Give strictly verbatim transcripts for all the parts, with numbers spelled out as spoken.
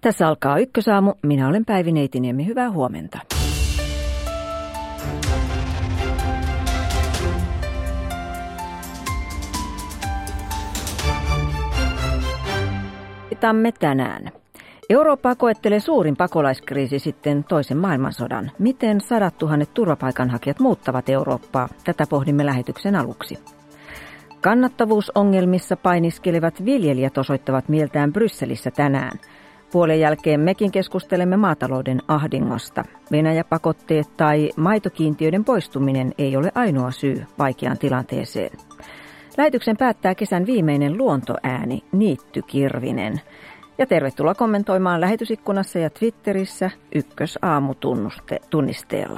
Tässä alkaa Ykkösaamu. Minä olen Päivi Neitiniemi. Hyvää huomenta. Tamme tänään. Eurooppaa koettelee suurin pakolaiskriisi sitten toisen maailmansodan. Miten sadat tuhannet turvapaikanhakijat muuttavat Eurooppaa? Tätä pohdimme lähetyksen aluksi. Kannattavuusongelmissa painiskelevat viljelijät osoittavat mieltään Brysselissä tänään. Puolen jälkeen mekin keskustelemme maatalouden ahdingosta. Venäjä-pakotteet tai maitokiintiöiden poistuminen ei ole ainoa syy vaikeaan tilanteeseen. Lähetyksen päättää kesän viimeinen luontoääni, Niittykirvinen. Ja tervetuloa kommentoimaan lähetysikkunassa ja Twitterissä Ykkösaamu-tunnisteella.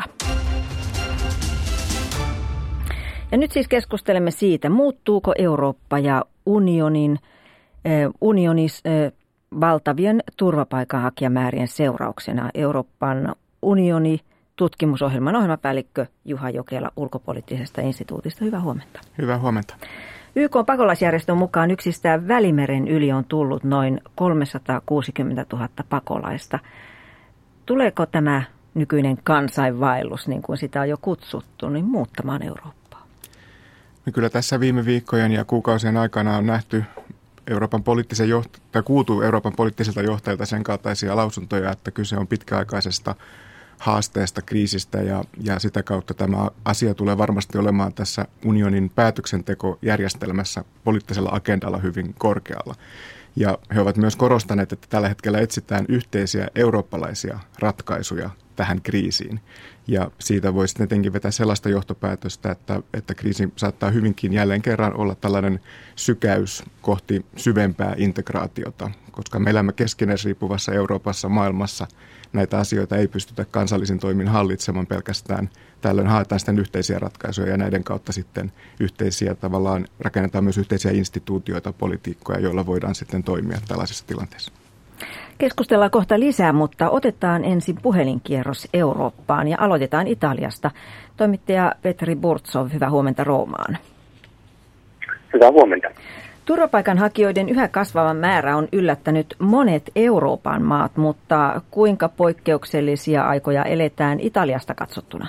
Ja nyt siis keskustelemme siitä, muuttuuko Eurooppa ja unionin, äh, unionis äh, valtavien turvapaikanhakijamäärien seurauksena. Euroopan unioni tutkimusohjelman ohjelmapäällikkö Juha Jokela Ulkopoliittisesta instituutista. Hyvää huomenta. Hyvää huomenta. Y K:n pakolaisjärjestön mukaan yksistään Välimeren yli on tullut noin kolmesataakuusikymmentätuhatta pakolaista. Tuleeko tämä nykyinen kansainvaellus, niin kuin sitä on jo kutsuttu, niin muuttamaan Eurooppaa? No kyllä tässä viime viikkojen ja kuukausien aikana on nähty Euroopan poliittisen joht- tai kuultu Euroopan poliittisilta johtajilta sen kaltaisia lausuntoja, että kyse on pitkäaikaisesta haasteesta, kriisistä ja, ja sitä kautta tämä asia tulee varmasti olemaan tässä unionin päätöksentekojärjestelmässä poliittisella agendalla hyvin korkealla. Ja he ovat myös korostaneet, että tällä hetkellä etsitään yhteisiä eurooppalaisia ratkaisuja tähän kriisiin. Ja siitä voisi tietenkin vetää sellaista johtopäätöstä, että, että kriisi saattaa hyvinkin jälleen kerran olla tällainen sykäys kohti syvempää integraatiota, koska me elämme keskinäisriippuvassa Euroopassa, maailmassa. Näitä asioita ei pystytä kansallisin toimin hallitsemaan pelkästään. Tällöin haetaan sitten yhteisiä ratkaisuja ja näiden kautta sitten yhteisiä tavallaan rakennetaan myös yhteisiä instituutioita, politiikkoja, joilla voidaan sitten toimia tällaisessa tilanteessa. Keskustellaan kohta lisää, mutta otetaan ensin puhelinkierros Eurooppaan ja aloitetaan Italiasta. Toimittaja Petri Burtsov, hyvää huomenta Roomaan. Hyvää huomenta. Turvapaikanhakijoiden yhä kasvava määrä on yllättänyt monet Euroopan maat, mutta kuinka poikkeuksellisia aikoja eletään Italiasta katsottuna?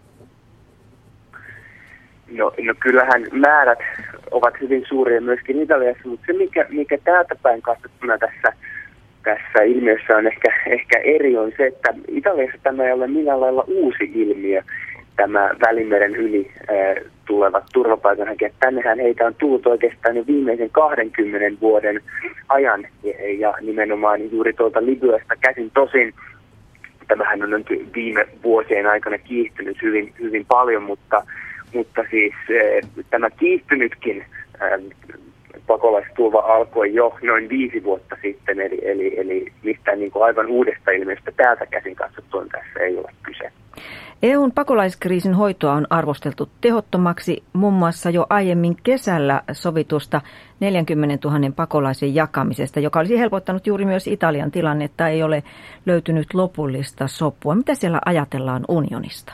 No, no kyllähän määrät ovat hyvin suuria myöskin Italiassa, mutta se mikä, mikä täältä päin katsottuna tässä, tässä ilmiössä on ehkä, ehkä eri on se, että Italiassa tämä ei ole millään lailla uusi ilmiö. Tämä Välimeren yli äh, tulevat turvapaikanhakijat. Tännehän heitä on tullut oikeastaan jo viimeisen kahdenkymmenen vuoden ajan ja, ja nimenomaan juuri tuolta Libyasta käsin. Tosin tämähän on viime vuosien aikana kiihtynyt hyvin, hyvin paljon, mutta, mutta siis äh, tämä kiihtynytkin äh, pakolaistulva alkoi jo noin viisi vuotta sitten, eli, eli, eli mistään niin kuin aivan uudesta ilmiöstä täältä käsin katsottuna tässä ei ole kyse. E U:n pakolaiskriisin hoitoa on arvosteltu tehottomaksi muun muassa jo aiemmin kesällä sovitusta neljänkymmenentuhannen pakolaisen jakamisesta, joka olisi helpottanut juuri myös Italian tilannetta, ei ole löytynyt lopullista sopua. Mitä siellä ajatellaan unionista?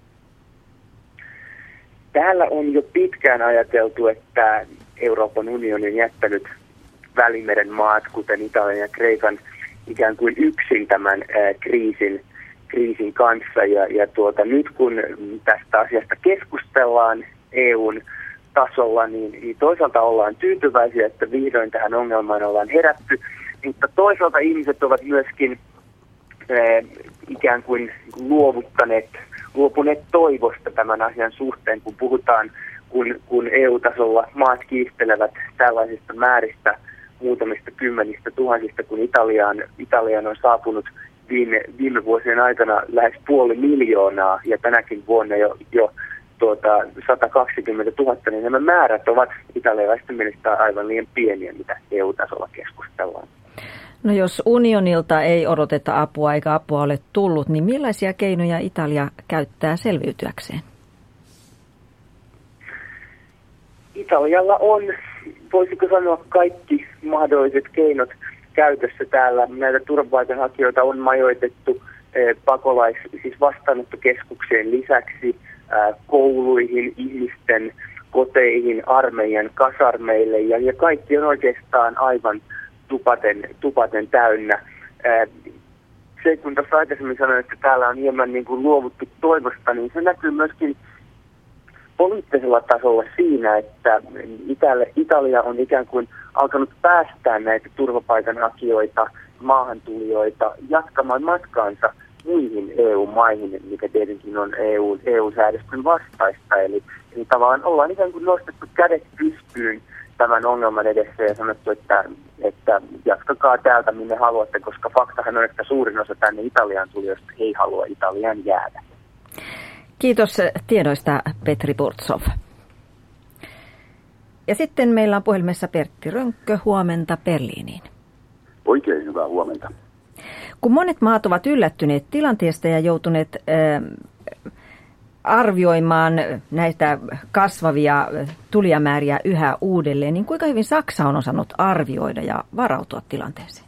Täällä on jo pitkään ajateltu, että Euroopan unioni on jättänyt Välimeren maat, kuten Italian ja Kreikan, ikään kuin yksin tämän ää, kriisin. kriisin kanssa ja, ja tuota, nyt kun tästä asiasta keskustellaan E U:n tasolla, niin, niin toisaalta ollaan tyytyväisiä, että vihdoin tähän ongelmaan ollaan herätty, mutta toisaalta ihmiset ovat myöskin eh, ikään kuin luovuttaneet, luopuneet toivosta tämän asian suhteen, kun puhutaan, kun, kun E U-tasolla maat kiistelevät tällaisista määristä, muutamista kymmenistä tuhansista, kun Italiaan, Italiaan on saapunut Viime, viime vuosien aikana lähes puoli miljoonaa ja tänäkin vuonna jo, jo tuota, sata kaksikymmentätuhatta, niin nämä määrät ovat italialaisten mielestä aivan liian pieniä, mitä E U-tasolla keskustellaan. No jos unionilta ei odoteta apua eikä apua ole tullut, niin millaisia keinoja Italia käyttää selviytyäkseen? Italialla on, voisiko sanoa, kaikki mahdolliset keinot käytössä täällä. Näitä turvapaikanhakijoita on majoitettu eh, pakolais, siis vastaanottokeskuksien lisäksi eh, kouluihin, ihmisten koteihin, armeijan kasarmeille ja, ja kaikki on oikeastaan aivan tupaten, tupaten täynnä. se, kun tuossa aikaisemmin sanoin, että täällä on hieman niin kuin luovuttu toivosta, niin se näkyy myöskin poliittisella tasolla siinä, että Italia on ikään kuin alkanut päästää näitä turvapaikanhakijoita, maahantulijoita jatkamaan matkaansa muihin E U-maihin, mikä tietenkin on E U, E U-säädösten vastaista. Eli, eli tavallaan ollaan ikään kuin nostettu kädet pystyyn tämän ongelman edessä ja sanottu, että, että jatkakaa täältä minne haluatte, koska faktahan on, että suurin osa tänne Italiaan tulijoista ei halua Italiaan jäädä. Kiitos tiedoista, Petri Burtsov. Ja sitten meillä on puhelimessa Pertti Rönkkö. Huomenta Berliiniin. Oikein hyvää huomenta. Kun monet maat ovat yllättyneet tilanteesta ja joutuneet äh, arvioimaan näitä kasvavia tulijamääriä yhä uudelleen, niin kuinka hyvin Saksa on osannut arvioida ja varautua tilanteeseen?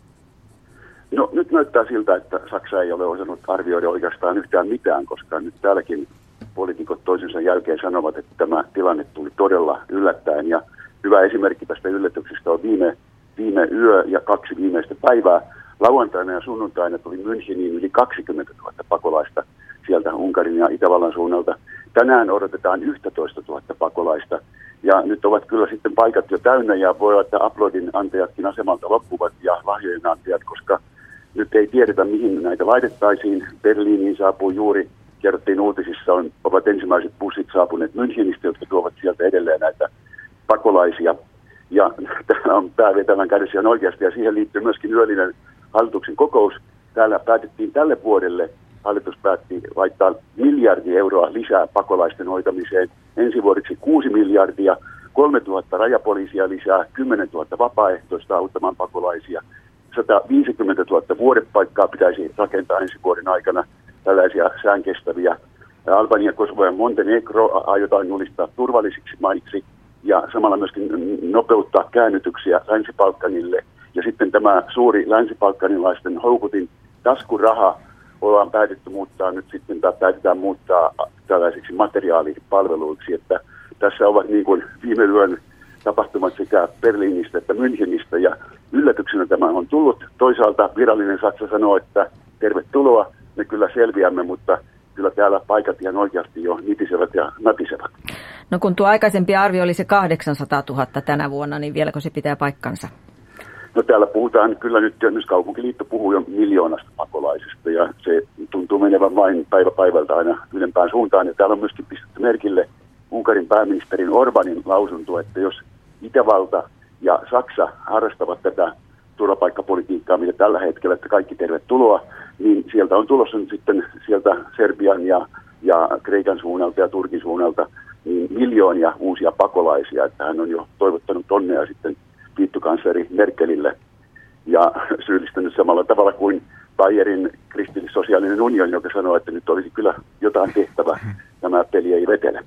No nyt näyttää siltä, että Saksa ei ole osannut arvioida oikeastaan yhtään mitään, koska nyt täälläkin poliitikot toisensa jälkeen sanovat, että tämä tilanne tuli todella yllättäen. Ja hyvä esimerkki tästä yllätyksestä on viime, viime yö ja kaksi viimeistä päivää. Lauantaina ja sunnuntaina tuli Müncheniin yli kaksikymmentätuhatta pakolaista sieltä Unkarin ja Itävallan suunnalta. Tänään odotetaan yksitoistatuhatta pakolaista. Ja nyt ovat kyllä sitten paikat jo täynnä ja voi olla, että aplodin antajatkin asemalta loppuvat ja lahjojen antajat, koska nyt ei tiedetä, mihin näitä laitettaisiin. Berliiniin saapuu juuri, kerrottiin uutisissa, on, ovat ensimmäiset bussit saapuneet Münchenistä, jotka tuovat sieltä edelleen näitä pakolaisia. Ja täällä on päävetävän kädessä ihan oikeasti, ja siihen liittyy myöskin yöllinen hallituksen kokous. Täällä päätettiin tälle vuodelle, hallitus päätti laittaa miljardi euroa lisää pakolaisten hoitamiseen. Ensi vuodeksi kuusi miljardia, kolmetuhatta rajapoliisia lisää, kymmenentuhatta vapaaehtoista auttamaan pakolaisia. sata viisikymmentätuhatta vuodepaikkaa pitäisi rakentaa ensi vuoden aikana, tällaisia säänkestäviä. Albania, Kosovo ja Montenegro aiotaan julistaa turvallisiksi maiksi ja samalla myöskin nopeuttaa käännytyksiä Länsi-Balkanille. Ja sitten tämä suuri länsi-balkanilaisten houkutin taskuraha ollaan päätetty muuttaa nyt sitten, tai päätetään muuttaa tällaisiksi materiaalipalveluiksi, että tässä ovat niin kuin viime yön tapahtumat sekä Berliinistä että Münchenistä, ja yllätyksenä tämä on tullut. Toisaalta virallinen Saksa sanoo, että tervetuloa, me kyllä selviämme, mutta kyllä täällä paikat ihan oikeasti jo nitisevät ja natisevät. No kun tuo aikaisempi arvio oli se kahdeksansataatuhatta tänä vuonna, niin vieläkö se pitää paikkansa? No täällä puhutaan kyllä nyt, myös kaupunkiliitto puhuu jo miljoonasta pakolaisesta, ja se tuntuu menevän vain päivä päivältä aina ylempään suuntaan. Ja täällä on myöskin pistetty merkille Unkarin pääministerin Orbanin lausunto, että jos Itävalta ja Saksa harrastavat tätä turvapaikkapolitiikkaa, mitä tällä hetkellä, että kaikki tervetuloa, niin sieltä on tulossa nyt sitten sieltä Serbian ja, ja Kreikan suunnalta ja Turkin suunnalta niin miljoonia uusia pakolaisia, että hän on jo toivottanut onnea sitten liittokansleri Merkelille ja syyllistänyt samalla tavalla kuin Bayerin kristillis-sosiaalinen unioni, joka sanoo, että nyt olisi kyllä jotain tehtävä, tämä peli ei vetele.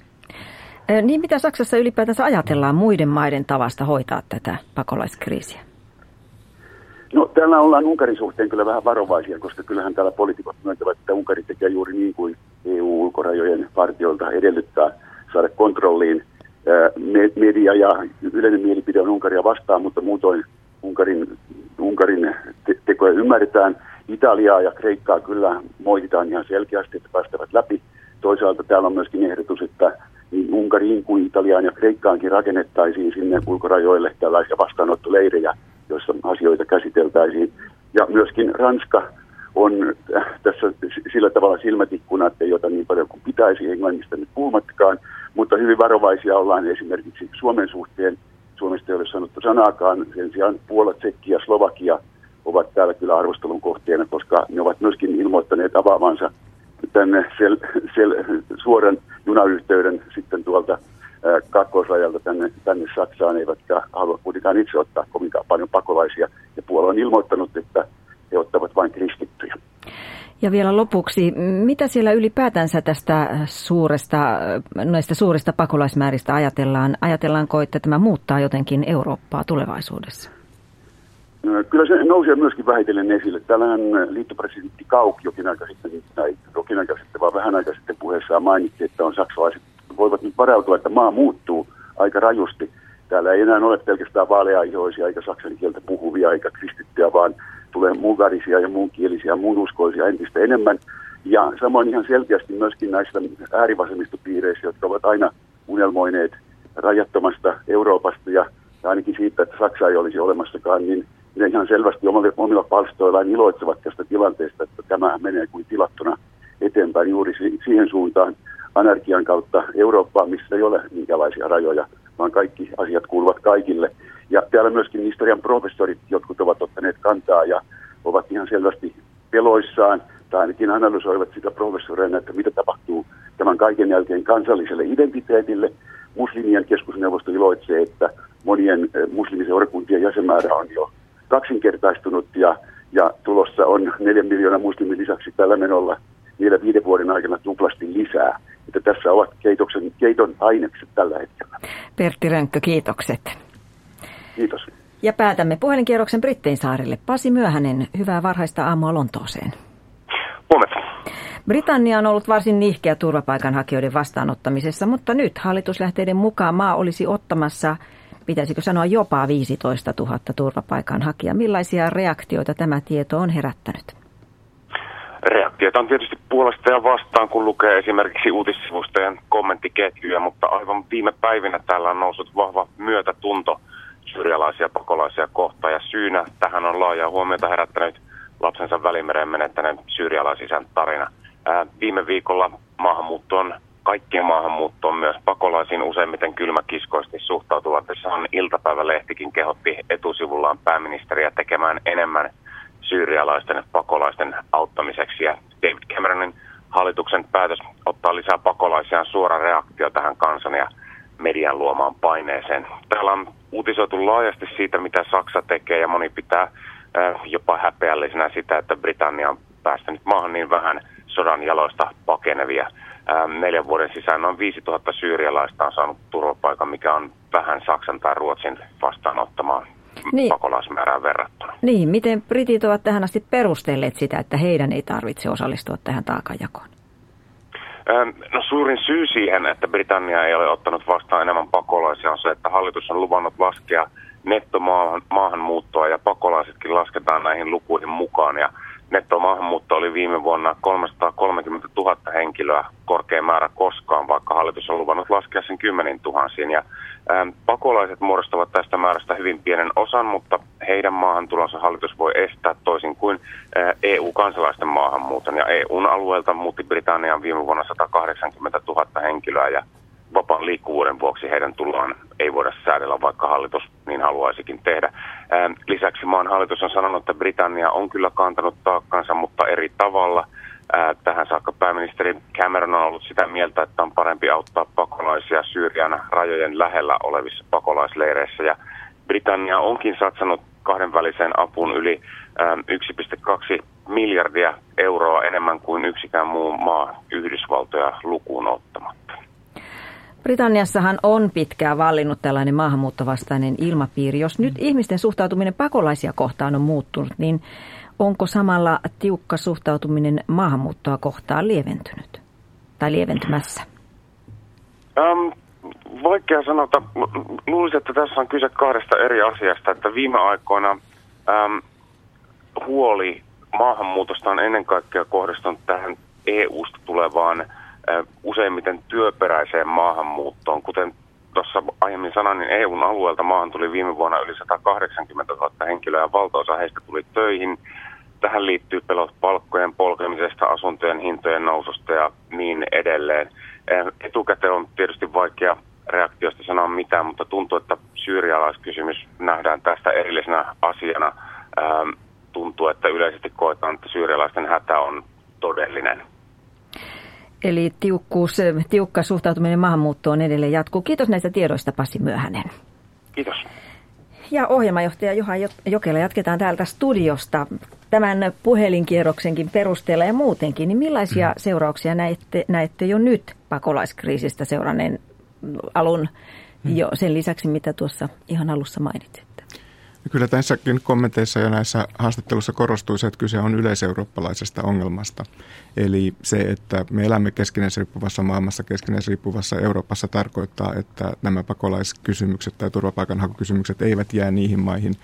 Niin mitä Saksassa ylipäätänsä ajatellaan muiden maiden tavasta hoitaa tätä pakolaiskriisiä? No täällä ollaan Unkarin suhteen kyllä vähän varovaisia, koska kyllähän täällä poliitikot myöntävät, että Unkari tekee juuri niin kuin E U-ulkorajojen partioilta edellyttää saada kontrolliin. Media ja yleinen mielipide on Unkaria vastaan, mutta muutoin Unkarin, Unkarin te- tekoja ymmärretään. Italiaa ja Kreikkaa kyllä moititaan ihan selkeästi, että päästävät läpi. Toisaalta täällä on myöskin ehdotus, että niin Unkariin kuin Italiaan ja Kreikkaankin rakennettaisiin sinne ulkorajoille tällaisia vastaanottoleirejä, joissa asioita käsiteltäisiin. Ja myöskin Ranska on tässä sillä tavalla silmätikkuna, että ei ota niin paljon kuin pitäisi, Englannista nyt puhumattakaan, mutta hyvin varovaisia ollaan esimerkiksi Suomen suhteen. Suomesta ei ole sanottu sanaakaan, sen sijaan Puola, Tsekki ja Slovakia ovat täällä kyllä arvostelun kohteena, koska ne ovat myöskin ilmoittaneet avaavansa tänne sel, sel, suoran junayhteyden sitten tuolta ää, kakkoisrajalta tänne, tänne Saksaan, eivätkä halua kuitenkaan itse ottaa kovinkaan paljon pakolaisia. Ja Puola on ilmoittanut, että he ottavat vain kristittyjä. Ja vielä lopuksi, mitä siellä ylipäätänsä tästä suuresta, noista suurista pakolaismääristä ajatellaan? Ajatellaanko, että tämä muuttaa jotenkin Eurooppaa tulevaisuudessa? Kyllä se nousee myöskin vähitellen esille. Täällähän liittopresidentti Kauk jokin aika sitten, tai jokin aika sitten, vaan vähän aika sitten puheessaan mainitsi, että on saksalaiset voivat nyt varautua, että maa muuttuu aika rajusti. Täällä ei enää ole pelkästään vaaleaihoisia eikä saksan kieltä puhuvia eikä kristittyjä, vaan tulee muunvärisiä ja muunkielisiä ja muunuskoisia entistä enemmän. Ja samoin ihan selkeästi myöskin näistä äärivasemmistopiireistä, jotka ovat aina unelmoineet rajattomasta Euroopasta ja ainakin siitä, että Saksa ei olisi olemassakaan, niin ne ihan selvästi omilla, omilla palstoillaan iloitsevat tästä tilanteesta, että tämä menee kuin tilattuna eteenpäin juuri siihen suuntaan anarkian kautta Eurooppaan, missä ei ole minkälaisia rajoja, vaan kaikki asiat kuuluvat kaikille. Ja täällä myöskin historian professorit, jotkut ovat ottaneet kantaa ja ovat ihan selvästi peloissaan, tai ainakin analysoivat sitä professoreina, että mitä tapahtuu tämän kaiken jälkeen kansalliselle identiteetille. Muslimien keskusneuvosto iloitsee, että monien muslimiseurakuntien jäsenmäärä on jo kaksinkertaistunut ja, ja tulossa on neljän miljoonan muslimin lisäksi tällä menolla vielä viiden vuoden aikana tuplasti lisää. Että tässä ovat keitoksen, keiton ainekset tällä hetkellä. Pertti Rönkkö, kiitokset. Kiitos. Ja päätämme puhelinkierroksen Brittein saarille. Pasi Myöhänen, hyvää varhaista aamua Lontooseen. Huomenta. Britannia on ollut varsin nihkeä turvapaikanhakijoiden vastaanottamisessa, mutta nyt hallituslähteiden mukaan maa olisi ottamassa, pitäisikö sanoa jopa viisitoista tuhatta turvapaikanhakijaa. Millaisia reaktioita tämä tieto on herättänyt? Reaktioita on tietysti puolesta ja vastaan, kun lukee esimerkiksi uutissivustojen kommenttiketjuja, mutta aivan viime päivinä täällä on noussut vahva myötätunto syyrialaisia pakolaisia kohtaan, ja syynä tähän on laajaa huomiota herättänyt lapsensa Välimereen menettäneen syyrialaisisän tarina. Ää, viime viikolla maahanmuuttoon, kaikkien maahanmuuttoon, myös pakolaisiin useimmiten kylmäkiskoisesti suhtautuvat. Sanan iltapäivälehtikin kehotti etusivullaan pääministeriä tekemään enemmän syyrialaisten pakolaisten auttamiseksi. Ja David Cameronin hallituksen päätös ottaa lisää pakolaisia on suora reaktio tähän kansan ja median luomaan paineeseen. Täällä on uutisoitu laajasti siitä, mitä Saksa tekee, ja moni pitää äh, jopa häpeällisenä sitä, että Britannia on päästänyt maahan niin vähän sodan jaloista pakenevia. Äh, neljän vuoden sisään noin viisituhatta syyrialaista on saanut turvapaikan, mikä on vähän Saksan tai Ruotsin vastaanottamaan niin pakolaismäärään verrattuna. Niin, miten britit ovat tähän asti perustelleet sitä, että heidän ei tarvitse osallistua tähän taakanjakoon? No suurin syy siihen, että Britannia ei ole ottanut vastaan enemmän pakolaisia, on se, että hallitus on luvannut laskea nettomaahanmuuttoa ja pakolaisetkin lasketaan näihin lukuihin mukaan. Ja nettomaahanmuutto oli viime vuonna kolmesataakolmekymmentätuhatta henkilöä, korkein määrä koskaan, vaikka hallitus on luvannut laskea sen kymmenin tuhansiin. Ja ähm, pakolaiset muodostavat tästä määrästä hyvin pienen osan, mutta heidän maahantulonsa hallitus voi estää toisin kuin äh, E U-kansalaisten maahanmuuton. Ja E U:n alueelta muutti Britanniaan viime vuonna sata kahdeksankymmentätuhatta henkilöä, ja vapaan liikkuvuuden vuoksi heidän tuloaan ei voida säädellä, vaikka hallitus niin haluaisikin tehdä. Ähm, lisäksi maan hallitus on sanonut, että Britannia on kyllä kantanut taakkansa, mutta eri tavalla. Äh, tähän saakka pääministeri Cameron on ollut sitä mieltä, että on parempi auttaa pakolaisia Syyrian rajojen lähellä olevissa pakolaisleireissä. Ja Britannia onkin satsannut kahdenväliseen apuun yli ähm, yksi pilkku kaksi miljardia euroa enemmän kuin yksikään muu maa Yhdysvaltoja lukuun ottamatta. Britanniassahan on pitkään vallinnut tällainen maahanmuuttovastainen ilmapiiri. Jos nyt ihmisten suhtautuminen pakolaisia kohtaan on muuttunut, niin onko samalla tiukka suhtautuminen maahanmuuttoa kohtaan lieventynyt tai lieventymässä? Um, vaikea sanota. Luulisin, että tässä on kyse kahdesta eri asiasta. Että viime aikoina um, huoli maahanmuutosta on ennen kaikkea kohdistunut tähän E U:sta tulevaan useimmiten työperäiseen maahanmuuttoon. Kuten tuossa aiemmin sanoin, niin E U:n alueelta maahan tuli viime vuonna yli sata kahdeksankymmentätuhatta henkilöä, ja valtaosa heistä tuli töihin. Tähän liittyy pelot palkkojen polkemisesta, asuntojen hintojen noususta ja niin edelleen. Etukäteen on tietysti vaikea reaktiosta sanoa mitään, mutta tuntuu, että syyrialaiskysymys nähdään tästä erillisenä asiana. Tuntuu, että yleisesti koetaan, että syyrialaisten hätä on todellinen. Eli tiukkuus, tiukka suhtautuminen maahanmuuttoon edelleen jatkuu. Kiitos näistä tiedoista, Pasi Myöhänen. Kiitos. Ja ohjelmajohtaja Juha Jokela, jatketaan täältä studiosta. Tämän puhelinkierroksenkin perusteella ja muutenkin, niin millaisia mm. seurauksia näette, näette jo nyt pakolaiskriisistä seuranneen alun mm. jo sen lisäksi, mitä tuossa ihan alussa mainitsitte? Kyllä tässäkin kommenteissa ja näissä haastattelussa korostuu se, että kyse on yleiseurooppalaisesta ongelmasta. Eli se, että me elämme keskinäisriippuvassa maailmassa, keskinäisriippuvassa Euroopassa tarkoittaa, että nämä pakolaiskysymykset tai turvapaikanhakukysymykset eivät jää niihin maihin,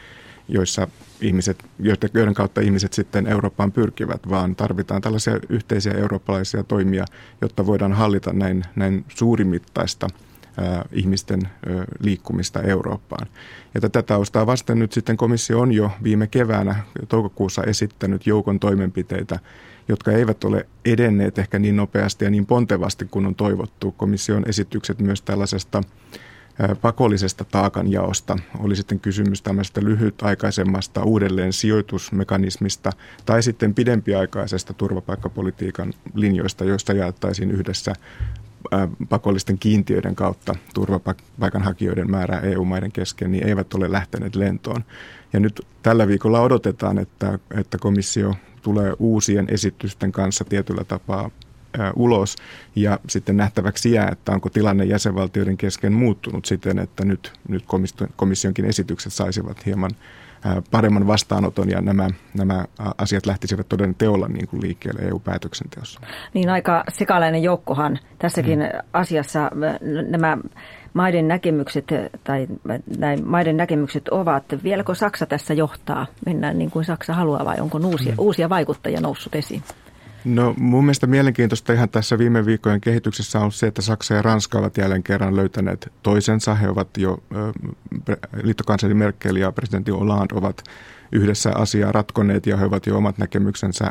joissa ihmiset, joiden kautta ihmiset sitten Eurooppaan pyrkivät, vaan tarvitaan tällaisia yhteisiä eurooppalaisia toimia, jotta voidaan hallita näin, näin suurimittaista ää, ihmisten ää, liikkumista Eurooppaan. Ja tätä taustaa vasten nyt sitten komissio on jo viime keväänä toukokuussa esittänyt joukon toimenpiteitä, jotka eivät ole edenneet ehkä niin nopeasti ja niin pontevasti kuin on toivottu. Komission esitykset myös tällaisesta pakollisesta taakanjaosta, oli sitten kysymys tämmöistä lyhytaikaisemmasta uudelleen sijoitusmekanismista tai sitten pidempiaikaisesta turvapaikkapolitiikan linjoista, joista jaettaisiin yhdessä pakollisten kiintiöiden kautta turvapaikanhakijoiden määrää E U-maiden kesken, niin eivät ole lähteneet lentoon. Ja nyt tällä viikolla odotetaan, että, että komissio tulee uusien esitysten kanssa tietyllä tapaa ulos ja sitten nähtäväksi jää, että onko tilanne jäsenvaltioiden kesken muuttunut siten, että nyt, nyt komissionkin esitykset saisivat hieman paremman vastaanoton ja nämä, nämä asiat lähtisivät todella teolla niin kuin liikkeelle E U-päätöksenteossa. Niin aika sekalainen joukkohan tässäkin hmm. asiassa nämä maiden näkemykset tai näin maiden näkemykset ovat. Vieläkö Saksa tässä johtaa? Mennään niin kuin Saksa haluaa vai onko uusia, hmm. uusia vaikuttajia noussut esiin? No mun mielestä mielenkiintoista ihan tässä viime viikkojen kehityksessä on se, että Saksa ja Ranska ovat jälleen kerran löytäneet toisensa. He ovat jo, liittokansleri Merkel ja presidentti Hollande ovat yhdessä asiaa ratkoneet ja he ovat jo omat näkemyksensä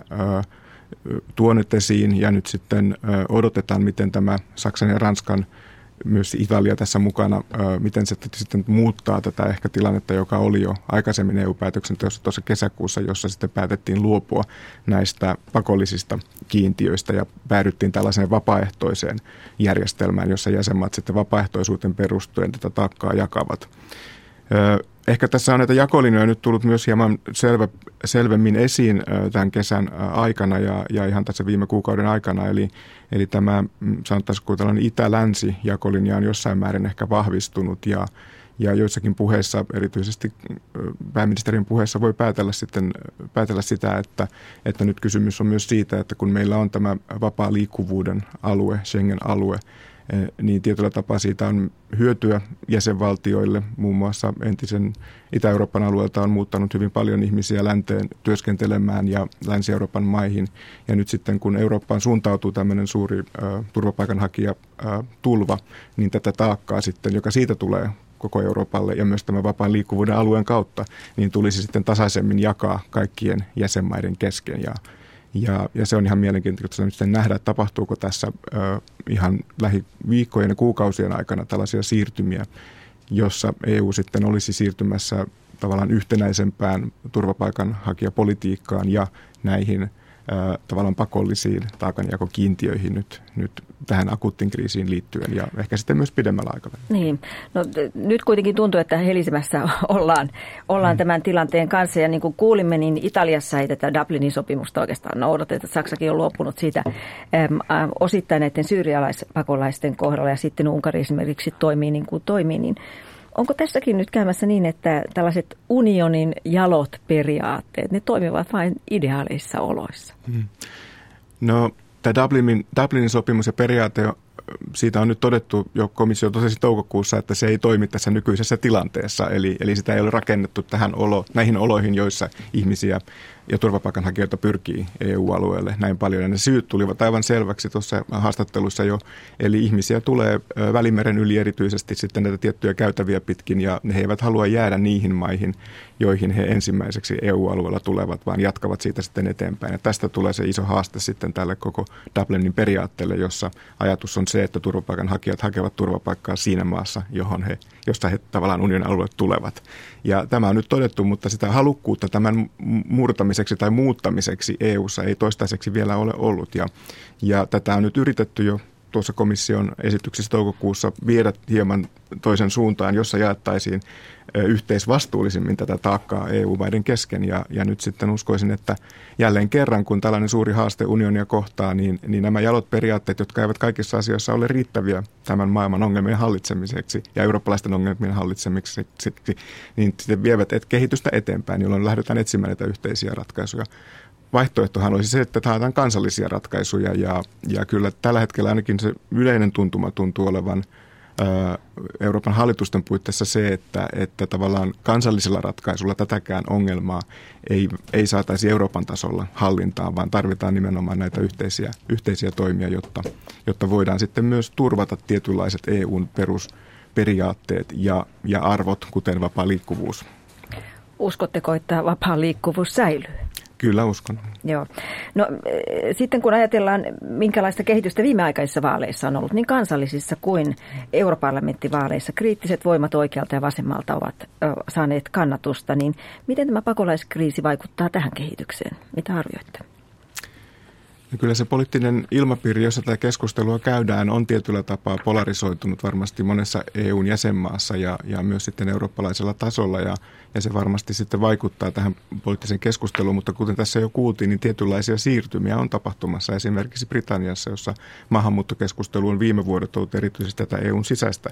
tuoneet esiin. Ja nyt sitten odotetaan, miten tämä Saksan ja Ranskan, myös Italia tässä mukana, miten se sitten muuttaa tätä ehkä tilannetta, joka oli jo aikaisemmin E U-päätöksenteossa tuossa kesäkuussa, jossa sitten päätettiin luopua näistä pakollisista kiintiöistä ja päädyttiin tällaiseen vapaaehtoiseen järjestelmään, jossa jäsenmaat sitten vapaaehtoisuuteen perustuen tätä taakkaa jakavat. Ehkä tässä on näitä jakolinjoja nyt tullut myös hieman selvä, selvemmin esiin tämän kesän aikana ja, ja ihan tässä viime kuukauden aikana. Eli, eli tämä, sanottaisiko tällainen itä-länsi-jakolinja on jossain määrin ehkä vahvistunut ja, ja joissakin puheissa, erityisesti pääministerin puheessa voi päätellä, sitten, päätellä sitä, että, että nyt kysymys on myös siitä, että kun meillä on tämä vapaa liikkuvuuden alue, Schengen-alue, niin tietyllä tapaa siitä on hyötyä jäsenvaltioille. Muun muassa entisen Itä-Euroopan alueelta on muuttanut hyvin paljon ihmisiä länteen työskentelemään ja Länsi-Euroopan maihin. Ja nyt sitten kun Eurooppaan suuntautuu tämmöinen suuri äh, turvapaikanhakijatulva, niin tätä taakkaa sitten, joka siitä tulee koko Euroopalle ja myös tämän vapaan liikkuvuuden alueen kautta, niin tulisi sitten tasaisemmin jakaa kaikkien jäsenmaiden kesken. Ja Ja, ja se on ihan mielenkiintoista nyt nähdä, että tapahtuuko tässä ö, ihan lähiviikkojen ja kuukausien aikana tällaisia siirtymiä, jossa E U sitten olisi siirtymässä tavallaan yhtenäisempään turvapaikanhakijapolitiikkaan ja näihin ö, tavallaan pakollisiin taakanjakokiintiöihin nyt, nyt tähän akuuttiin kriisiin liittyen ja ehkä sitten myös pidemmällä aikavälillä. Niin, no nyt kuitenkin tuntuu, että helisemässä ollaan, ollaan mm. tämän tilanteen kanssa ja niin kuin kuulimme, niin Italiassa ei tätä Dublinin sopimusta oikeastaan noudateta. Saksakin on luopunut siitä äm, äh, osittain näiden syyrialaispakolaisten kohdalla ja sitten Unkari esimerkiksi toimii niin kuin toimii, niin onko tässäkin nyt käymässä niin, että tällaiset unionin jalot periaatteet, ne toimivat vain ideaaleissa oloissa? Mm. No tämä Dublinin, Dublinin sopimus ja periaate, siitä on nyt todettu jo komissio totesi toukokuussa, että se ei toimi tässä nykyisessä tilanteessa. Eli, eli sitä ei ole rakennettu tähän olo, näihin oloihin, joissa ihmisiä ja turvapaikanhakijoita pyrkii E U-alueelle näin paljon. Ja ne syyt tulivat aivan selväksi tuossa haastattelussa jo. Eli ihmisiä tulee Välimeren yli erityisesti sitten näitä tiettyjä käytäviä pitkin ja he eivät halua jäädä niihin maihin, joihin he ensimmäiseksi E U-alueella tulevat, vaan jatkavat siitä sitten eteenpäin. Ja tästä tulee se iso haaste sitten tälle koko Dublinin periaatteelle, jossa ajatus on se, että turvapaikanhakijat hakevat turvapaikkaa siinä maassa, johon he, josta he tavallaan unionin alueelle tulevat. Ja tämä on nyt todettu, mutta sitä halukkuutta tämän murtamiseksi tai muuttamiseksi E U:ssa ei toistaiseksi vielä ole ollut. Ja, ja tätä on nyt yritetty jo tuossa komission esityksessä toukokuussa viedä hieman toisen suuntaan, jossa jaettaisiin yhteisvastuullisimmin tätä taakkaa E U-maiden kesken. Ja, ja nyt sitten uskoisin, että jälleen kerran, kun tällainen suuri haaste unionia kohtaa, niin, niin nämä jalot periaatteet, jotka eivät kaikissa asioissa ole riittäviä tämän maailman ongelmien hallitsemiseksi ja eurooppalaisten ongelmien hallitsemiseksi, niin sitten vievät kehitystä eteenpäin, jolloin lähdetään etsimään näitä yhteisiä ratkaisuja. Vaihtoehtohan olisi se, että haetaan kansallisia ratkaisuja ja, ja kyllä tällä hetkellä ainakin se yleinen tuntuma tuntuu olevan Euroopan hallitusten puitteissa se, että, että tavallaan kansallisella ratkaisulla tätäkään ongelmaa ei, ei saataisi Euroopan tasolla hallintaan, vaan tarvitaan nimenomaan näitä yhteisiä, yhteisiä toimia, jotta, jotta voidaan sitten myös turvata tietynlaiset E U:n perusperiaatteet ja, ja arvot, kuten vapaa liikkuvuus. Uskotteko, että vapaa liikkuvuus säilyy? Kyllä uskon. Joo. No sitten kun ajatellaan, minkälaista kehitystä viimeaikaisissa vaaleissa on ollut, niin kansallisissa kuin europarlamenttivaaleissa kriittiset voimat oikealta ja vasemmalta ovat saaneet kannatusta, niin miten tämä pakolaiskriisi vaikuttaa tähän kehitykseen? Mitä arvioitte? Ja kyllä se poliittinen ilmapiiri, jossa tätä keskustelua käydään, on tietyllä tapaa polarisoitunut varmasti monessa E U:n jäsenmaassa ja, ja myös sitten eurooppalaisella tasolla. Ja, ja se varmasti sitten vaikuttaa tähän poliittiseen keskusteluun, mutta kuten tässä jo kuultiin, niin tietynlaisia siirtymiä on tapahtumassa. Esimerkiksi Britanniassa, jossa maahanmuuttokeskustelu on viime vuodet ollut erityisesti tätä E U:n sisäistä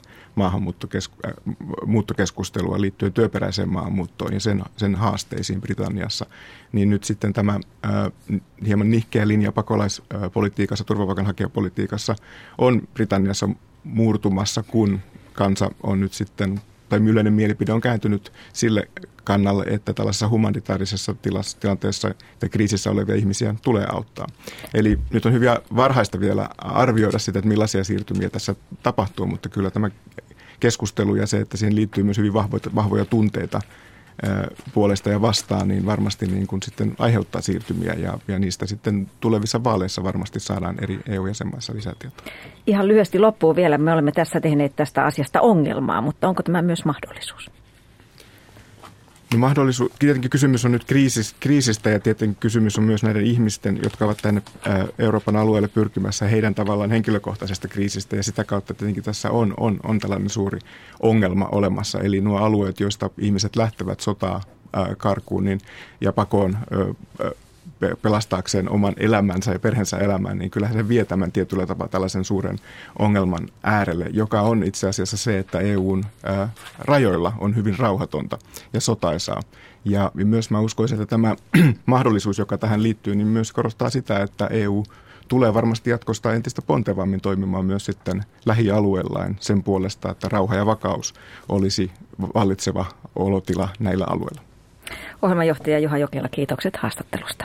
maahanmuuttokeskustelua liittyen työperäiseen maahanmuuttoon ja sen, sen haasteisiin Britanniassa. Niin nyt sitten tämä äh, hieman nihkeä linja pakolaispolitiikassa, turvapaikanhakijapolitiikassa on Britanniassa muurtumassa, kun kansa on nyt sitten, tai yleinen mielipide on kääntynyt sille kannalle, että tällaisessa humanitaarisessa tilassa, tilanteessa tai kriisissä olevia ihmisiä tulee auttaa. Eli nyt on hyvin varhaista vielä arvioida sitä, että millaisia siirtymiä tässä tapahtuu, mutta kyllä tämä keskustelu ja se, että siihen liittyy myös hyvin vahvoja, vahvoja tunteita puolesta ja vastaan, niin varmasti niin kuin sitten aiheuttaa siirtymiä ja, ja niistä sitten tulevissa vaaleissa varmasti saadaan eri E U-jäsenmaissa lisätietoa. Ihan lyhyesti loppuun vielä. Me olemme tässä tehneet tästä asiasta ongelmaa, mutta onko tämä myös mahdollisuus? No mahdollisuus, tietenkin kysymys on nyt kriisis, kriisistä ja tietenkin kysymys on myös näiden ihmisten, jotka ovat tänne Euroopan alueelle pyrkimässä heidän tavallaan henkilökohtaisesta kriisistä ja sitä kautta tietenkin tässä on, on, on tällainen suuri ongelma olemassa. Eli nuo alueet, joista ihmiset lähtevät sotaa ää, karkuun niin, ja pakoon ää, pelastaakseen oman elämänsä ja perheensä elämän, niin kyllähän se vie tämän tietyllä tapaa tällaisen suuren ongelman äärelle, joka on itse asiassa se, että E U:n ää, rajoilla on hyvin rauhatonta ja sotaisaa. Ja myös mä uskoisin, että tämä mahdollisuus, joka tähän liittyy, niin myös korostaa sitä, että E U tulee varmasti jatkosta entistä pontevammin toimimaan myös sitten lähialueillaan sen puolesta, että rauha ja vakaus olisi vallitseva olotila näillä alueilla. Ohjelmanjohtaja Juha Jokela, kiitokset haastattelusta.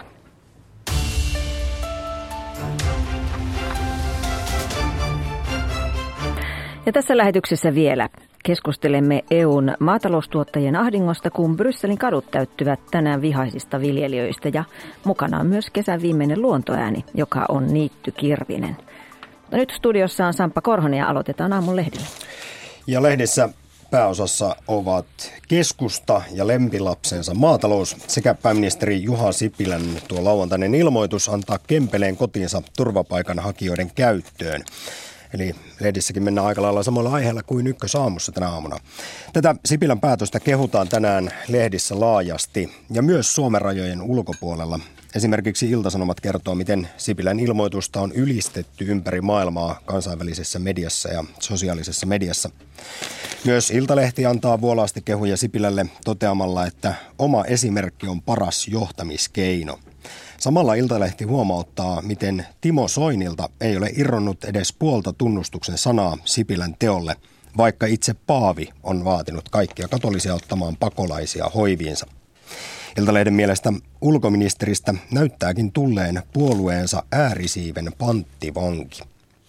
Ja tässä lähetyksessä vielä keskustelemme E U:n maataloustuottajien ahdingosta, kun Brysselin kadut täyttyvät tänään vihaisista viljelijöistä ja mukana on myös kesän viimeinen luontoääni, joka on Niitty Kirvinen. Mutta nyt studiossa on Samppa Korhonen ja aloitetaan aamun lehdillä. Ja lehdissä pääosassa ovat keskusta ja lempilapsensa maatalous sekä pääministeri Juha Sipilän tuo lauantainen ilmoitus antaa Kempeleen kotiinsa turvapaikanhakijoiden käyttöön. Eli lehdissäkin mennään aika lailla samalla aiheella kuin Ykkösaamussa tänä aamuna. Tätä Sipilän päätöstä kehutaan tänään lehdissä laajasti ja myös Suomen rajojen ulkopuolella. Esimerkiksi Ilta-Sanomat kertoo, miten Sipilän ilmoitusta on ylistetty ympäri maailmaa kansainvälisessä mediassa ja sosiaalisessa mediassa. Myös Iltalehti antaa vuolaasti kehuja Sipilälle toteamalla, että oma esimerkki on paras johtamiskeino. Samalla Iltalehti huomauttaa, miten Timo Soinilta ei ole irronnut edes puolta tunnustuksen sanaa Sipilän teolle, vaikka itse Paavi on vaatinut kaikkia katolisia ottamaan pakolaisia hoiviinsa. Iltalehden mielestä ulkoministeristä näyttääkin tulleen puolueensa äärisiiven panttivanki.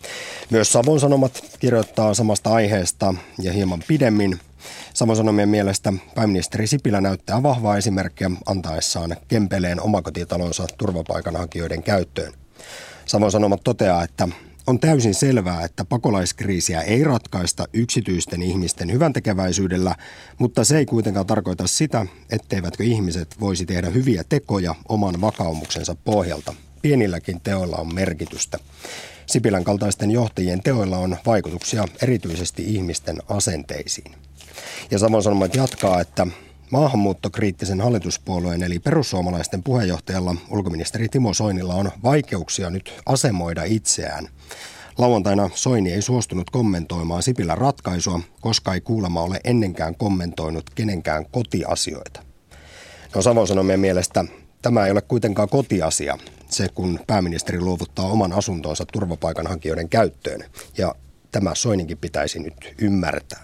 Myös Savon Sanomat kirjoittaa samasta aiheesta ja hieman pidemmin. Savon Sanomien mielestä pääministeri Sipilä näyttää vahvaa esimerkkiä antaessaan Kempeleen omakotitalonsa turvapaikanhakijoiden käyttöön. Savon Sanomat toteaa, että on täysin selvää, että pakolaiskriisiä ei ratkaista yksityisten ihmisten hyväntekeväisyydellä, mutta se ei kuitenkaan tarkoita sitä, etteivätkö ihmiset voisi tehdä hyviä tekoja oman vakaumuksensa pohjalta. Pienilläkin teoilla on merkitystä. Sipilän kaltaisten johtajien teoilla on vaikutuksia erityisesti ihmisten asenteisiin. Ja Savon Sanomat jatkaa, että maahanmuuttokriittisen hallituspuolueen eli perussuomalaisten puheenjohtajalla ulkoministeri Timo Soinilla on vaikeuksia nyt asemoida itseään. Lauantaina Soini ei suostunut kommentoimaan Sipilän ratkaisua, koska ei kuulemma ole ennenkään kommentoinut kenenkään kotiasioita. No Savon Sanomien mielestä tämä ei ole kuitenkaan kotiasia, se kun pääministeri luovuttaa oman asuntonsa turvapaikanhakijoiden käyttöön. Ja Tämä Soininkin pitäisi nyt ymmärtää.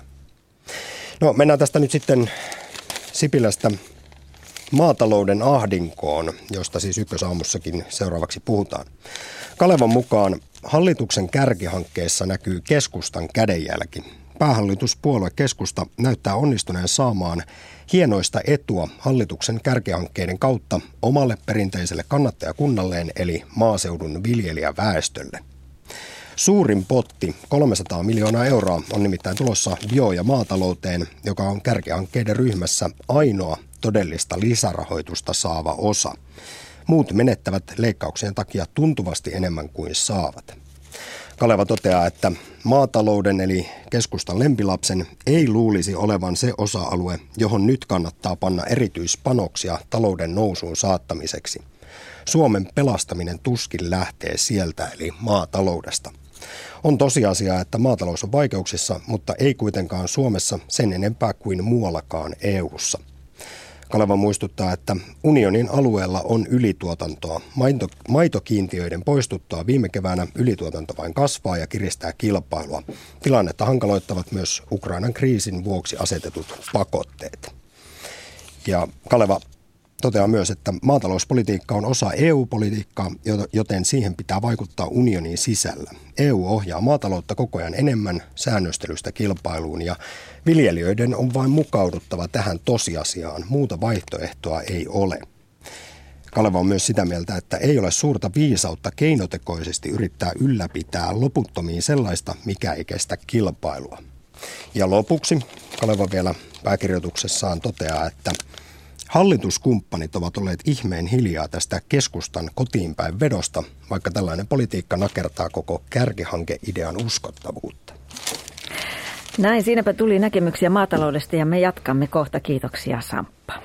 No mennään tästä nyt sitten Sipilästä maatalouden ahdinkoon, josta siis Ykkösaamussakin seuraavaksi puhutaan. Kalevan mukaan hallituksen kärkihankkeessa näkyy keskustan kädenjälki. Päähallituspuolue Keskusta näyttää onnistuneen saamaan hienoista etua hallituksen kärkihankkeiden kautta omalle perinteiselle kannattajakunnalleen eli maaseudun viljelijäväestölle. Suurin potti, kolmesataa miljoonaa euroa, on nimittäin tulossa bio- ja maatalouteen, joka on kärkihankkeiden ryhmässä ainoa todellista lisärahoitusta saava osa. Muut menettävät leikkauksien takia tuntuvasti enemmän kuin saavat. Kaleva toteaa, että maatalouden eli keskustan lempilapsen ei luulisi olevan se osa-alue, johon nyt kannattaa panna erityispanoksia talouden nousuun saattamiseksi. Suomen pelastaminen tuskin lähtee sieltä eli maataloudesta. On tosiasia, että maatalous on vaikeuksissa, mutta ei kuitenkaan Suomessa sen enempää kuin muuallakaan E U:ssa. Kaleva muistuttaa, että unionin alueella on ylituotantoa. Maito, maitokiintiöiden poistuttua viime keväänä ylituotanto vain kasvaa ja kiristää kilpailua. Tilannetta hankaloittavat myös Ukrainan kriisin vuoksi asetetut pakotteet. Ja Kaleva toteaa myös, että maatalouspolitiikka on osa E U-politiikkaa, joten siihen pitää vaikuttaa unionin sisällä. E U ohjaa maataloutta koko ajan enemmän säännöstelystä kilpailuun ja viljelijöiden on vain mukauduttava tähän tosiasiaan. Muuta vaihtoehtoa ei ole. Kaleva on myös sitä mieltä, että ei ole suurta viisautta keinotekoisesti yrittää ylläpitää loputtomiin sellaista, mikä ei kestä kilpailua. Ja lopuksi Kaleva vielä pääkirjoituksessaan toteaa, että hallituskumppanit ovat olleet ihmeen hiljaa tästä keskustan kotiinpäin vedosta, vaikka tällainen politiikka nakertaa koko kärkihankeidean uskottavuutta. Näin, siinäpä tuli näkemyksiä maataloudesta ja me jatkamme kohta. Kiitoksia, Samppa.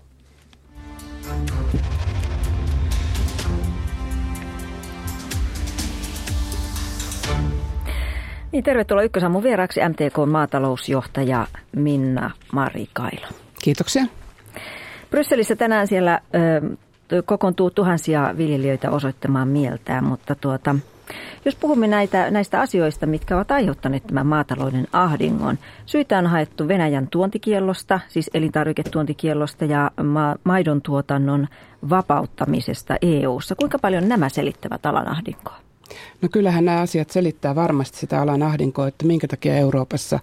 Niin, tervetuloa Ykkösaamun vieraaksi M T K:n maatalousjohtaja Minna Marikailo. Kiitoksia. Brysselissä tänään siellä ö, kokoontuu tuhansia viljelijöitä osoittamaan mieltään, mutta tuota, jos puhumme näitä, näistä asioista, mitkä ovat aiheuttaneet tämän maatalouden ahdingon. Syitä on haettu Venäjän tuontikiellosta, siis elintarviketuontikiellosta ja ma- maidon tuotannon vapauttamisesta E U:ssa. Kuinka paljon nämä selittävät alan ahdinkoa? No kyllähän nämä asiat selittää varmasti sitä alan ahdinkoa, että minkä takia Euroopassa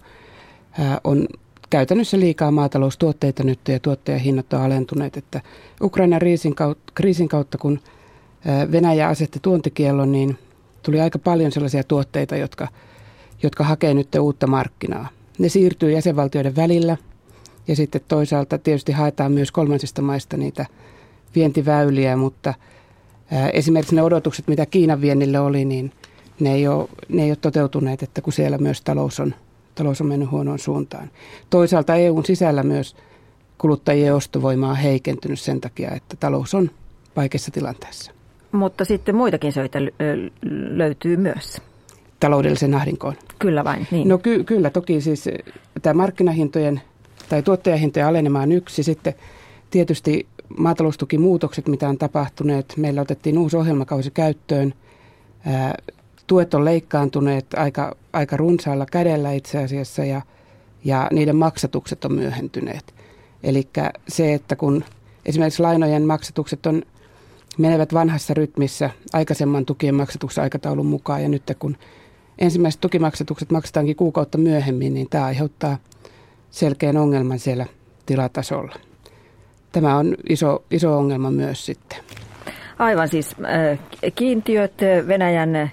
on käytännössä liikaa maataloustuotteita nyt ja tuottajahinnat on alentuneet. Että Ukrainan kriisin kautta, kriisin kautta, kun Venäjä asetti tuontikiellon, niin tuli aika paljon sellaisia tuotteita, jotka, jotka hakee nyt uutta markkinaa. Ne siirtyy jäsenvaltioiden välillä ja sitten toisaalta tietysti haetaan myös kolmansista maista niitä vientiväyliä, mutta esimerkiksi ne odotukset, mitä Kiinan viennille oli, niin ne ei ole, ne ei ole toteutuneet, että kun siellä myös talous on, talous on mennyt huonoon suuntaan. Toisaalta E U:n sisällä myös kuluttajien ostovoima on heikentynyt sen takia, että talous on vaikeassa tilanteessa. Mutta sitten muitakin syitä löytyy myös. Taloudellisen ahdinkoon. Kyllä vain, niin. No ky- kyllä, toki siis tämä markkinahintojen tai tuottajahintojen alenema on yksi. Sitten tietysti maataloustukimuutokset, mitä on tapahtuneet. Meillä otettiin uusi ohjelmakausi käyttöön. Ää, tuet on leikkaantuneet aika, aika runsaalla kädellä itse asiassa ja, ja niiden maksatukset on myöhentyneet. Eli se, että kun esimerkiksi lainojen maksatukset on menevät vanhassa rytmissä aikaisemman tukien maksatuksen aikataulun mukaan ja nyt kun ensimmäiset tukimaksatukset maksetaankin kuukautta myöhemmin, niin tämä aiheuttaa selkeän ongelman siellä tilatasolla. Tämä on iso, iso ongelma myös sitten. Aivan siis kiintiöt, Venäjän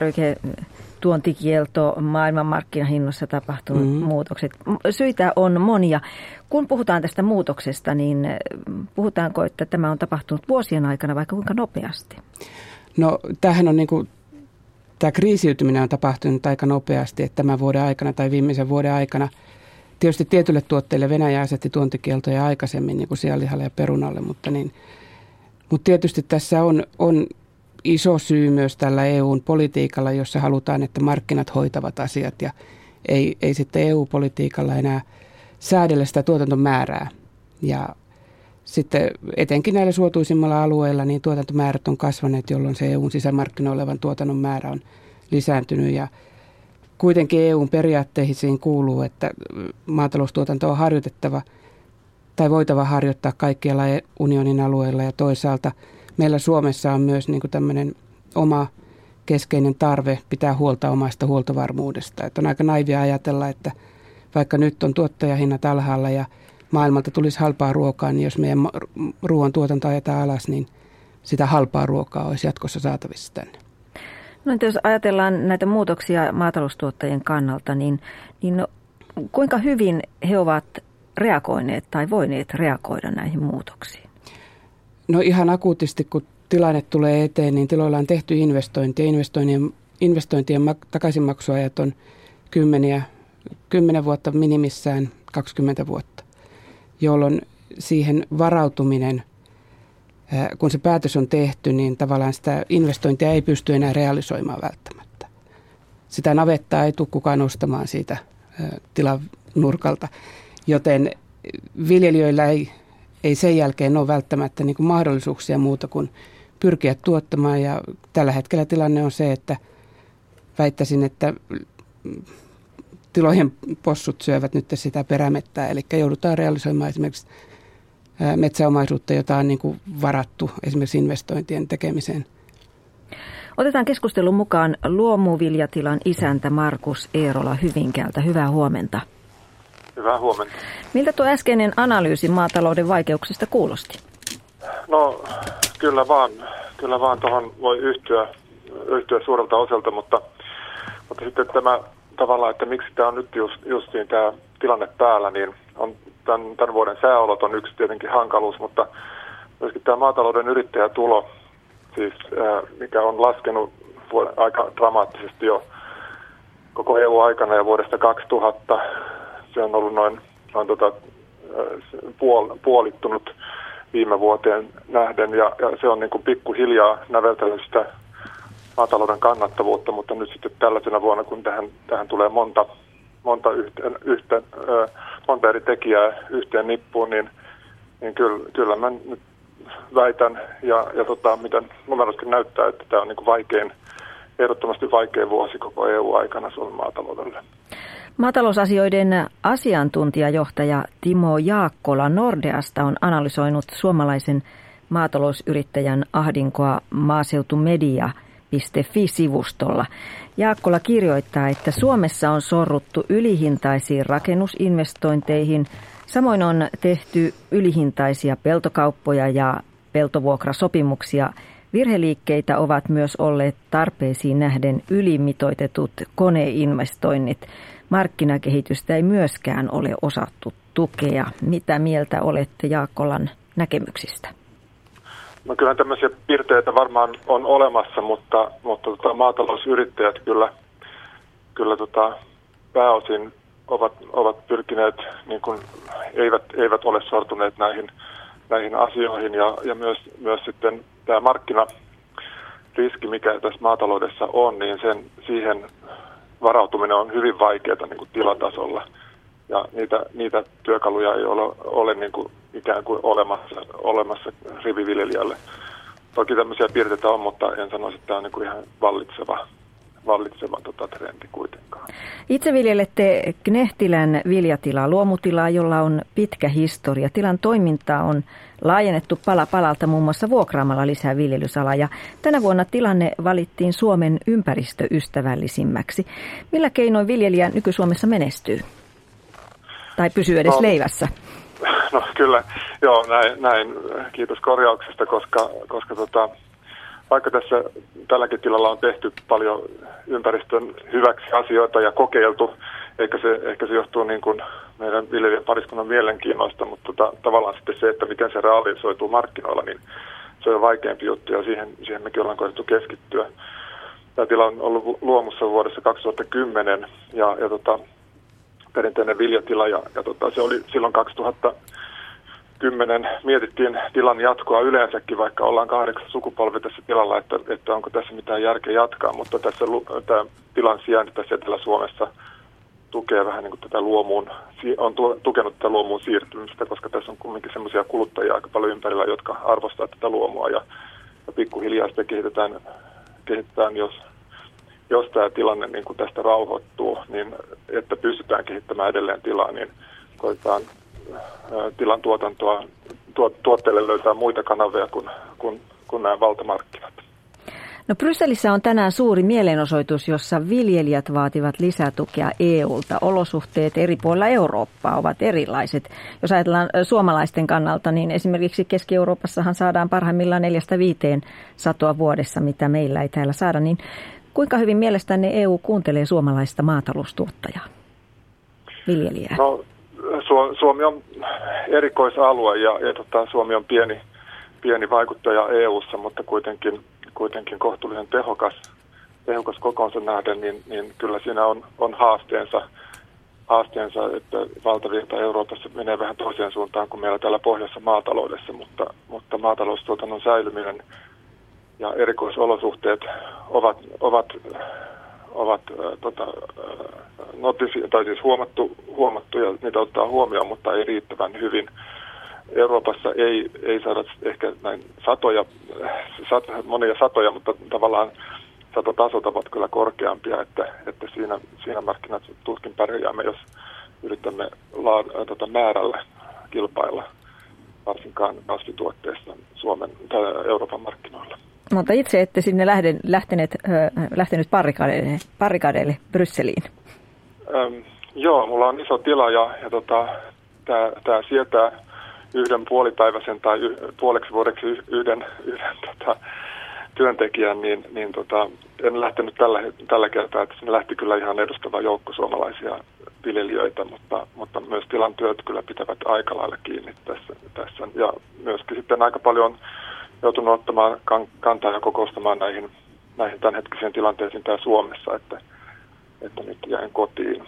elintarviketuontikielto, maailmanmarkkinahinnoissa tapahtunut mm-hmm. muutokset. Syitä on monia. Kun puhutaan tästä muutoksesta, niin puhutaanko, että tämä on tapahtunut vuosien aikana vai kuinka nopeasti? No tämähän on niin kuin, tämä kriisiytyminen on tapahtunut aika nopeasti, että tämän vuoden aikana tai viimeisen vuoden aikana. Tietysti tietyille tuotteille Venäjä asetti tuontikieltoja aikaisemmin, niin kuin sianlihalle ja perunalle, mutta, niin, mutta tietysti tässä on, on iso syy myös tällä E U:n politiikalla, jossa halutaan, että markkinat hoitavat asiat ja ei, ei sitten E U-politiikalla enää säädellä sitä tuotantomäärää. Ja sitten etenkin näillä suotuisimmilla alueilla niin tuotantomäärät on kasvaneet, jolloin se E U:n sisämarkkinoilla olevan tuotannon määrä on lisääntynyt ja kuitenkin E U:n periaatteisiin kuuluu, että maataloustuotanto on harjoitettava tai voitava harjoittaa kaikkialla unionin alueella, ja toisaalta meillä Suomessa on myös niin kuin tämmöinen oma keskeinen tarve pitää huolta omasta huoltovarmuudesta. Että on aika naivia ajatella, että vaikka nyt on tuottajahinnat alhaalla ja maailmalta tulisi halpaa ruokaa, niin jos meidän ruoan tuotanto ajetaan alas, niin sitä halpaa ruokaa olisi jatkossa saatavissa tänne. No, jos ajatellaan näitä muutoksia maataloustuottajien kannalta, niin, niin no, kuinka hyvin he ovat reagoineet tai voineet reagoida näihin muutoksiin? No ihan akuutisti, kun tilanne tulee eteen, niin tiloilla on tehty investointia. Investointien, investointien takaisinmaksuajat on kymmeniä, kymmenen vuotta minimissään kaksikymmentä vuotta, jolloin siihen varautuminen, kun se päätös on tehty, niin tavallaan sitä investointia ei pysty enää realisoimaan välttämättä. Sitä navettaa ei tule kukaan ostamaan siitä tilan nurkalta, joten viljelijöillä ei, ei sen jälkeen ole välttämättä niin kuin mahdollisuuksia muuta kuin pyrkiä tuottamaan. Ja tällä hetkellä tilanne on se, että väittäisin, että tilojen possut syövät nyt sitä perämettää, eli joudutaan realisoimaan esimerkiksi metsäomaisuutta, jota on niin kuin varattu esimerkiksi investointien tekemiseen. Otetaan keskustelun mukaan luomuviljatilan isäntä Markus Eerola Hyvinkäältä. Hyvää huomenta. Hyvää huomenta. Miltä tuo äskeinen analyysi maatalouden vaikeuksista kuulosti? No kyllä vaan, kyllä vaan tuohon voi yhtyä, yhtyä suurelta osalta, mutta, mutta sitten tämä tavallaan, että miksi tämä on nyt just, justiin tämä tilanne päällä, niin on tämän, tämän vuoden sääolot on yksi tietenkin hankaluus, mutta myöskin tämä maatalouden yrittäjätulo, siis mikä on laskenut aika dramaattisesti jo koko E U-aikana ja vuodesta kaksituhatta, se on ollut noin, noin tota, puol, puolittunut viime vuoteen nähden ja, ja se on niin kuin pikkuhiljaa näveltänyt sitä maatalouden kannattavuutta, mutta nyt sitten tällaisena vuonna, kun tähän, tähän tulee monta, monta, yhteen, yhteen, ö, monta eri tekijää yhteen nippuun, niin, niin kyllä, kyllä mä nyt väitän ja, ja tota, miten numerosti näyttää, että tämä on niin kuin vaikein, ehdottomasti vaikein vuosi koko E U-aikana Suomen maataloudelle. Maatalousasioiden asiantuntijajohtaja Timo Jaakkola Nordeasta on analysoinut suomalaisen maatalousyrittäjän ahdinkoa maaseutumedia piste fi-sivustolla. Jaakkola kirjoittaa, että Suomessa on sorruttu ylihintaisiin rakennusinvestointeihin. Samoin on tehty ylihintaisia peltokauppoja ja peltovuokrasopimuksia. Virheliikkeitä ovat myös olleet tarpeisiin nähden ylimitoitetut koneinvestoinnit. Markkinakehitystä ei myöskään ole osattu tukea. Mitä mieltä olette Jaakkolan näkemyksistä? No kyllä tämmöisiä piirteitä varmaan on olemassa, mutta, mutta tota, maatalousyrittäjät kyllä, kyllä tota, pääosin ovat, ovat pyrkineet, niin kuin, eivät, eivät ole sortuneet näihin, näihin asioihin ja, ja myös, myös sitten tämä markkinariski, mikä tässä maataloudessa on, niin sen, siihen varautuminen on hyvin vaikeaa niin kuin tilatasolla ja niitä, niitä työkaluja ei ole, ole niin kuin ikään kuin olemassa, olemassa riviviljelijälle. Toki tämmöisiä piirteitä on, mutta en sanoisi, että tämä on niin kuin ihan vallitseva, vallitseva tota, trendi kuitenkaan. Itse viljelette Knehtilän viljatilaa, luomutilaa, jolla on pitkä historia. Tilan toimintaa on laajennettu pala palalta muun muassa vuokraamalla lisää viljelysalaa. Ja tänä vuonna tilanne valittiin Suomen ympäristöystävällisimmäksi. Millä keinoin viljelijä nyky-Suomessa menestyy? Tai pysyy edes no. leivässä? No kyllä, joo, näin, näin. Kiitos korjauksesta, koska, koska tota, vaikka tässä tälläkin tilalla on tehty paljon ympäristön hyväksi asioita ja kokeiltu, ehkä se, ehkä se johtuu niin kuin meidän viljelijän pariskunnan mielenkiinnosta, mutta tota, tavallaan sitten se, että miten se realisoituu markkinoilla, niin se on vaikeampi juttu ja siihen, siihen mekin ollaan koettu keskittyä. Tämä tila on ollut luomussa vuodessa kaksituhattakymmenen ja, ja tota, perinteinen viljatila ja, ja tota, se oli silloin kaksituhattakymmenen mietittiin tilan jatkoa yleensäkin, vaikka ollaan kahdeksan sukupolvi tässä tilalla, että, että onko tässä mitään järkeä jatkaa, mutta tässä tämä tilan sijainti tässä Etelä-Suomessa tukee vähän niin kuin tätä luomuun, on tukenut tätä luomuun siirtymistä, koska tässä on kuitenkin semmoisia kuluttajia aika paljon ympärillä, jotka arvostaa tätä luomua ja, ja pikkuhiljaa sitä kehitetään, kehitetään jos jos tämä tilanne niin kuin tästä rauhoittuu, niin että pystytään kehittämään edelleen tilaa, niin koitetaan tilan tuotantoa, tuotteille löytää muita kanavia kuin, kuin, kuin nämä valtamarkkinat. No Brysselissä on tänään suuri mielenosoitus, jossa viljelijät vaativat lisätukea E U:lta. Olosuhteet eri puolilla Eurooppaa ovat erilaiset. Jos ajatellaan suomalaisten kannalta, niin esimerkiksi Keski-Euroopassahan saadaan parhaimmillaan neljästä viiteen satoa vuodessa, mitä meillä ei täällä saada. Niin kuinka hyvin mielestänne E U kuuntelee suomalaista maataloustuottajaa, viljelijää? No, Suomi on erikoisalue ja, ja tota, Suomi on pieni, pieni vaikuttaja E U:ssa, mutta kuitenkin kuitenkin kohtuullisen tehokas, tehokas kokoonsa nähden, niin, niin kyllä siinä on, on haasteensa, haasteensa, että valtavirta Euroopassa menee vähän toiseen suuntaan kuin meillä täällä pohjoisessa maataloudessa, mutta, mutta maataloustuotannon säilyminen ja erikoisolosuhteet ovat, ovat, ovat äh, tota, äh, notisi, tai siis huomattu, huomattu ja niitä ottaa huomioon, mutta ei riittävän hyvin. Euroopassa ei, ei saada ehkä näin satoja, sat, monia satoja, mutta tavallaan satotasot ovat kyllä korkeampia, että, että siinä, siinä markkinat tuskin pärjäämme, jos yritämme la, tota, määrällä kilpailla, varsinkaan kasvituotteissa Suomen tai Euroopan markkinoilla. Mutta itse ette sinne lähden, lähteneet, lähtenyt parikadeille, parikadeille Brysseliin. Öm, joo, mulla on iso tila ja, ja tota, tämä sietää yhden puolipäiväisen tai y, puoleksi vuodeksi yhden, yhden tota, työntekijän, niin, niin tota, en lähtenyt tällä, tällä kertaa, että sinne lähti kyllä ihan edustava joukko suomalaisia viljelijöitä, mutta, mutta myös tilan työt kyllä pitävät aika lailla kiinni tässä, tässä. Ja myöskin sitten aika paljon joutunut ottamaan kantaa ja kokoustamaan näihin, näihin tämänhetkisiin tilanteisiin täällä Suomessa, että, että nyt jäin kotiin.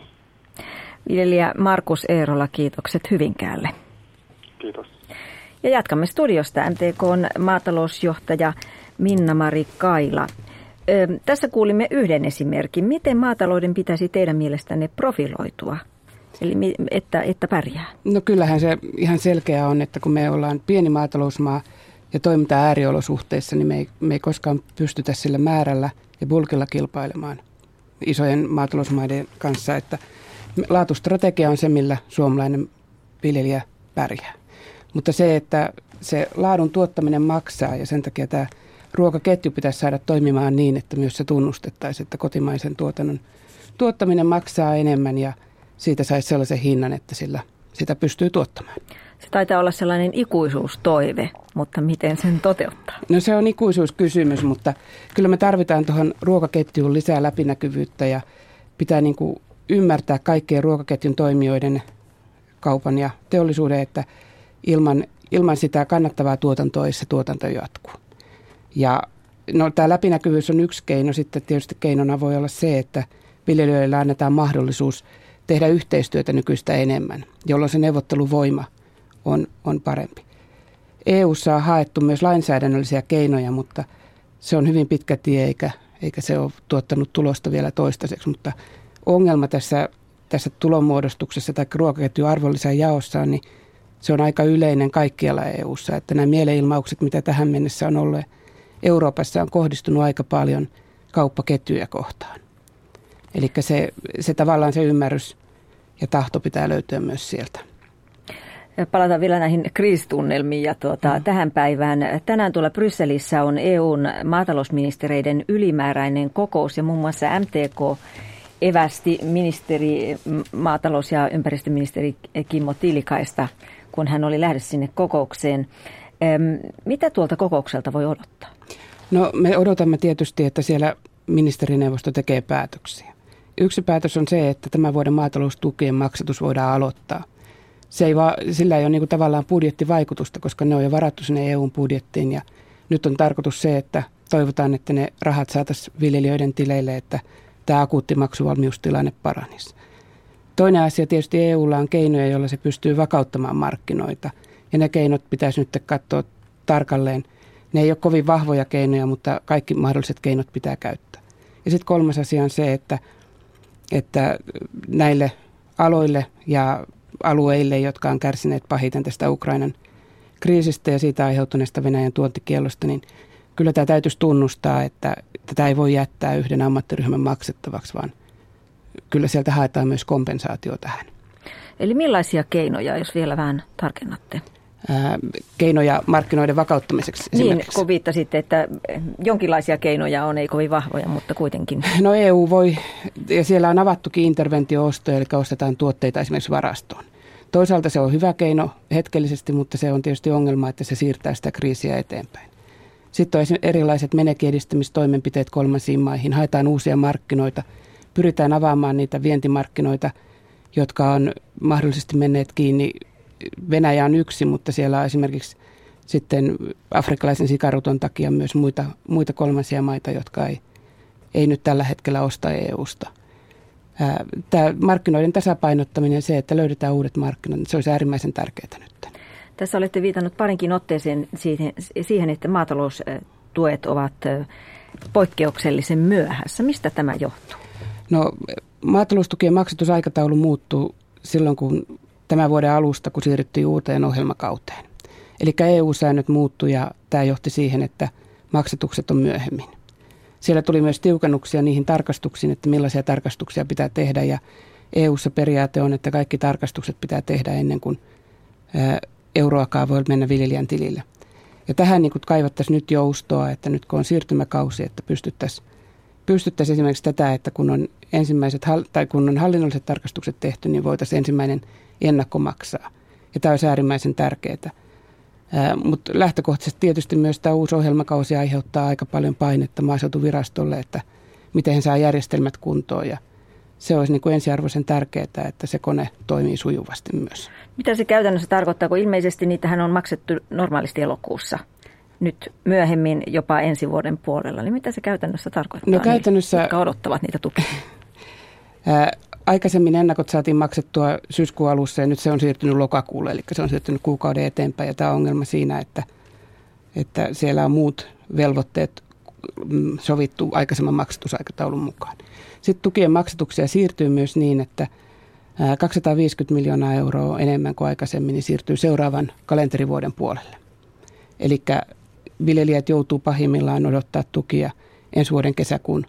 Viljelijä Markus Eerola, kiitokset Hyvinkäälle. Kiitos. Ja jatkamme studiosta M T K:n maatalousjohtaja Minna-Mari Kaila. Ö, tässä kuulimme yhden esimerkin. Miten maatalouden pitäisi teidän mielestänne profiloitua, eli että, että pärjää? No kyllähän se ihan selkeä on, että kun me ollaan pieni maatalousmaa ja toimitaan ääriolosuhteissa, niin me ei, me ei koskaan pystytä sillä määrällä ja bulkilla kilpailemaan isojen maatalousmaiden kanssa. Että laatustrategia on se, millä suomalainen viljelijä pärjää. Mutta se, että se laadun tuottaminen maksaa ja sen takia tämä ruokaketju pitäisi saada toimimaan niin, että myös se tunnustettaisiin, että kotimaisen tuotannon tuottaminen maksaa enemmän ja siitä saisi sellaisen hinnan, että sillä sitä pystyy tuottamaan. Se taitaa olla sellainen ikuisuustoive, mutta miten sen toteuttaa? No se on ikuisuuskysymys, mutta kyllä me tarvitaan tuohon ruokaketjuun lisää läpinäkyvyyttä ja pitää niin kuin ymmärtää kaikkien ruokaketjun toimijoiden, kaupan ja teollisuuden, että ilman, ilman sitä kannattavaa tuotantoa ei se tuotanto jatkuu. Ja no, tämä läpinäkyvyys on yksi keino. Sitten tietysti keinona voi olla se, että viljelijöille annetaan mahdollisuus tehdä yhteistyötä nykyistä enemmän, jolloin se neuvotteluvoima on, on parempi. E U:ssa on haettu myös lainsäädännöllisiä keinoja, mutta se on hyvin pitkä tie eikä, eikä se ole tuottanut tulosta vielä toistaiseksi. Mutta ongelma tässä, tässä tulonmuodostuksessa tai ruokaketjun arvonlisän jaossa on, niin se on aika yleinen kaikkialla E U:ssa, että nämä mielenilmaukset, mitä tähän mennessä on ollut Euroopassa, on kohdistunut aika paljon kauppaketjuja kohtaan. Eli se, se tavallaan se ymmärrys ja tahto pitää löytyä myös sieltä. Palataan vielä näihin kriisitunnelmiin ja tuota, mm. tähän päivään. Tänään tuolla Brysselissä on E U:n maatalousministereiden ylimääräinen kokous ja muun muassa M T K evästi ministeri, maatalous- ja ympäristöministeri Kimmo Tiilikaista, kun hän oli lähdössä sinne kokoukseen. Mitä tuolta kokoukselta voi odottaa? No me odotamme tietysti, että siellä ministerineuvosto tekee päätöksiä. Yksi päätös on se, että tämän vuoden maataloustukien maksatus voidaan aloittaa. Se ei va, sillä ei ole niin kuin tavallaan budjettivaikutusta, koska ne on jo varattu sinne E U:n budjettiin ja nyt on tarkoitus se, että toivotaan, että ne rahat saataisiin viljelijöiden tileille, että tämä akuutti maksuvalmiustilanne paranisi. Toinen asia tietysti E U:lla on keinoja, joilla se pystyy vakauttamaan markkinoita ja ne keinot pitäisi nyt katsoa tarkalleen. Ne ei ole kovin vahvoja keinoja, mutta kaikki mahdolliset keinot pitää käyttää. Ja sitten kolmas asia on se, että, että näille aloille ja alueille, jotka on kärsineet pahiten tästä Ukrainan kriisistä ja siitä aiheutuneesta Venäjän tuontikiellosta, niin kyllä tämä täytyisi tunnustaa, että tätä ei voi jättää yhden ammattiryhmän maksettavaksi, vaan kyllä sieltä haetaan myös kompensaatio tähän. Eli millaisia keinoja, jos vielä vähän tarkennatte? Ää, keinoja markkinoiden vakauttamiseksi niin, esimerkiksi. kun viittasitte, että jonkinlaisia keinoja on, ei kovin vahvoja, mutta kuitenkin. No E U voi, ja siellä on avattukin interventio-ostoja, eli ostetaan tuotteita esimerkiksi varastoon. Toisaalta se on hyvä keino hetkellisesti, mutta se on tietysti ongelma, että se siirtää sitä kriisiä eteenpäin. Sitten on erilaiset menekiedistämistoimenpiteet kolmansiin maihin, haetaan uusia markkinoita, pyritään avaamaan niitä vientimarkkinoita, jotka on mahdollisesti menneet kiinni. Venäjä on yksi, mutta siellä on esimerkiksi sitten afrikkalaisen sikaruton takia myös muita, muita kolmansia maita, jotka ei, ei nyt tällä hetkellä osta E U:sta. Tämä markkinoiden tasapainottaminen, se, että löydetään uudet markkinat, se olisi äärimmäisen tärkeää nyt. Tässä olette viitannut parinkin otteeseen siihen, että maataloustuet ovat poikkeuksellisen myöhässä. Mistä tämä johtuu? No, maataloustukien maksatusaikataulu muuttuu silloin, kun tämän vuoden alusta, kun siirryttiin uuteen ohjelmakauteen. Eli E U-säännöt muuttui ja tämä johti siihen, että maksatukset on myöhemmin. Siellä tuli myös tiukennuksia niihin tarkastuksiin, että millaisia tarkastuksia pitää tehdä. Ja E U:ssa periaate on, että kaikki tarkastukset pitää tehdä ennen kuin euroakaan voi mennä viljelijän tilille. Ja tähän niin kuin kaivattaisiin nyt joustoa, että nyt kun on siirtymäkausi, että pystyttäisiin, pystyttäisiin esimerkiksi tätä, että kun on ensimmäiset tai kun on hallinnolliset tarkastukset tehty, niin voitaisiin ensimmäinen ennakko maksaa. Ja tämä olisi äärimmäisen tärkeää. Mutta lähtökohtaisesti tietysti myös tämä uusi ohjelmakausi aiheuttaa aika paljon painetta maaseutuvirastolle, että miten he saa järjestelmät kuntoon. Ja se olisi niin kuin ensiarvoisen tärkeää, että se kone toimii sujuvasti myös. Mitä se käytännössä tarkoittaa, kun ilmeisesti niitähän on maksettu normaalisti elokuussa, nyt myöhemmin jopa ensi vuoden puolella, niin mitä se käytännössä tarkoittaa, no, käytännössä, niille, jotka odottavat niitä tukia? Ää, aikaisemmin ennakot saatiin maksettua syyskuun alussa ja nyt se on siirtynyt lokakuulle, eli se on siirtynyt kuukauden eteenpäin. Ja tämä on ongelma siinä, että, että siellä on muut velvoitteet sovittu aikaisemman maksatusaikataulun mukaan. Sitten tukien maksatuksia siirtyy myös niin, että kaksisataaviisikymmentä miljoonaa euroa enemmän kuin aikaisemmin niin siirtyy seuraavan kalenterivuoden puolelle. Eli viljelijät joutuu pahimmillaan odottaa tukia ensi vuoden kesäkuun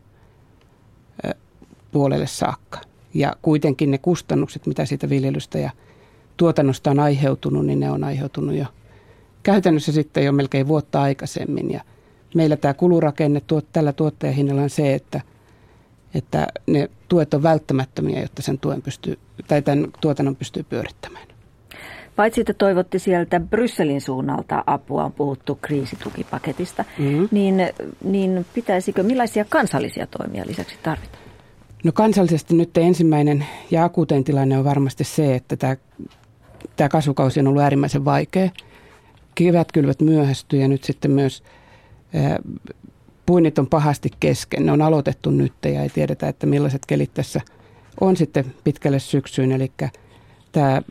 puolelle saakka. Ja kuitenkin ne kustannukset, mitä siitä viljelystä ja tuotannosta on aiheutunut, niin ne on aiheutunut jo käytännössä sitten jo melkein vuotta aikaisemmin. Ja meillä tämä kulurakenne tuot, tällä tuottajahinnalla on se, että, että ne tuet on välttämättömiä, jotta sen tuen pystyy, tai tämän tuotannon pystyy pyörittämään. Paitsi että toivotte sieltä Brysselin suunnalta apua, on puhuttu kriisitukipaketista, mm-hmm. niin, niin pitäisikö, millaisia kansallisia toimia lisäksi tarvita? No kansallisesti nyt ensimmäinen ja akuutein tilanne on varmasti se, että tämä, tämä kasvukausi on ollut äärimmäisen vaikea. Kevätkylvöt myöhästyy ja nyt sitten myös ää, puinnit on pahasti kesken. Ne on aloitettu nyt ja ei tiedetä, että millaiset kelit tässä on sitten pitkälle syksyyn. Eli tämä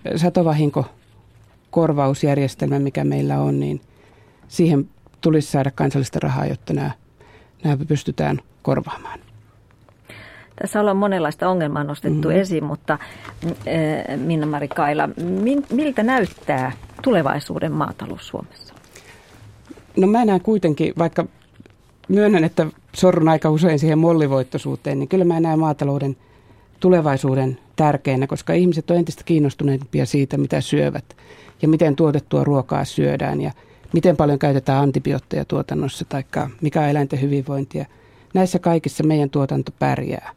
satovahinkokorvausjärjestelmä, mikä meillä on, niin siihen tulisi saada kansallista rahaa, jotta nämä, nämä pystytään korvaamaan. Tässä ollaan monenlaista ongelmaa nostettu mm-hmm. esiin, mutta äh, Minna-Mari Kaila, miltä näyttää tulevaisuuden maatalous Suomessa? No mä näen kuitenkin, vaikka myönnän, että sorrun aika usein siihen mollivoittoisuuteen, niin kyllä mä näen maatalouden tulevaisuuden tärkeänä, koska ihmiset on entistä kiinnostuneempia siitä, mitä syövät ja miten tuotettua ruokaa syödään ja miten paljon käytetään antibiootteja tuotannossa tai mikä on eläinten hyvinvointia. Näissä kaikissa meidän tuotanto pärjää.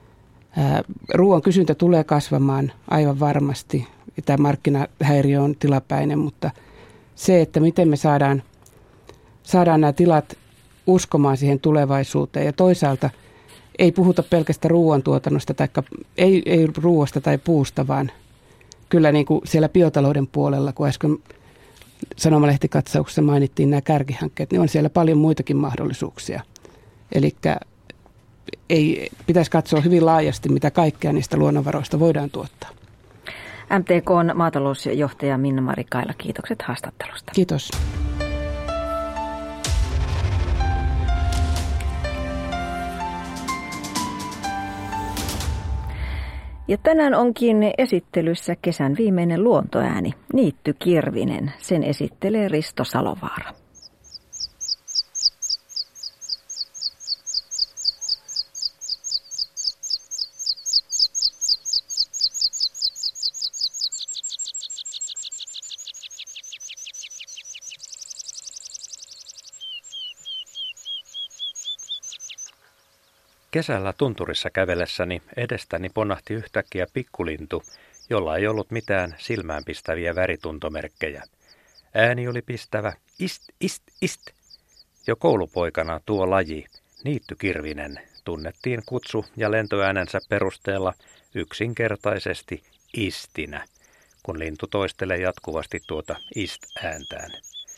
Ruoan kysyntä tulee kasvamaan aivan varmasti. Tämä markkinahäiriö on tilapäinen, mutta se, että miten me saadaan, saadaan nämä tilat uskomaan siihen tulevaisuuteen ja toisaalta ei puhuta pelkästään ruoantuotannosta, tai ei, ei ruoasta tai puusta, vaan kyllä niin kuin siellä biotalouden puolella, kun äsken sanomalehtikatsauksen mainittiin nämä kärkihankkeet, niin on siellä paljon muitakin mahdollisuuksia. Eli ei pitäisi katsoa hyvin laajasti, mitä kaikkea niistä luonnonvaroista voidaan tuottaa. M T K:n maatalousjohtaja Minna-Mari Kaila, kiitokset haastattelusta. Kiitos. Ja tänään onkin esittelyssä kesän viimeinen luontoääni, Niitty Kirvinen. Sen esittelee Risto Salovaara. Kesällä tunturissa kävellessäni edestäni ponnahti yhtäkkiä pikkulintu, jolla ei ollut mitään silmäänpistäviä värituntomerkkejä. Ääni oli pistävä, ist, ist, ist. Jo koulupoikana tuo laji, niittykirvinen, tunnettiin kutsu- ja lentoäänensä perusteella yksinkertaisesti istinä, kun lintu toistelee jatkuvasti tuota ist-ääntään.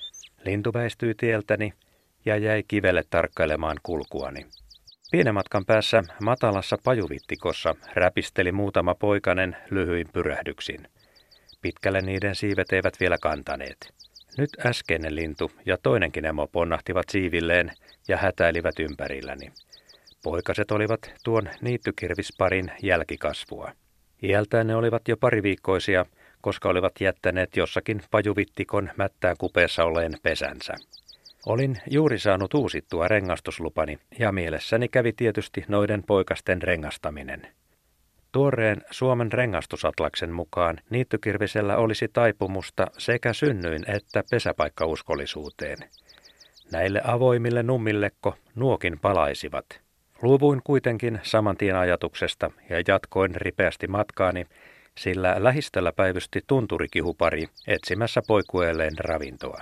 Lintu väistyi tieltäni ja jäi kivelle tarkkailemaan kulkuani. Pienen matkan päässä matalassa pajuvittikossa räpisteli muutama poikanen lyhyin pyrähdyksin. Pitkälle niiden siivet eivät vielä kantaneet. Nyt äskeinen lintu ja toinenkin emo ponnahtivat siivilleen ja hätäilivät ympärilläni. Poikaset olivat tuon niittykirvisparin jälkikasvua. Iältään ne olivat jo pariviikkoisia, koska olivat jättäneet jossakin pajuvittikon mättään kupeessa olleen pesänsä. Olin juuri saanut uusittua rengastuslupani ja mielessäni kävi tietysti noiden poikasten rengastaminen. Tuoreen Suomen rengastusatlaksen mukaan niittykirvisellä olisi taipumusta sekä synnyin että pesäpaikkauskollisuuteen. Näille avoimille nummillekko nuokin palaisivat. Luovuin kuitenkin saman tien ajatuksesta ja jatkoin ripeästi matkaani, sillä lähistöllä päivysti tunturikihupari etsimässä poikueelleen ravintoa.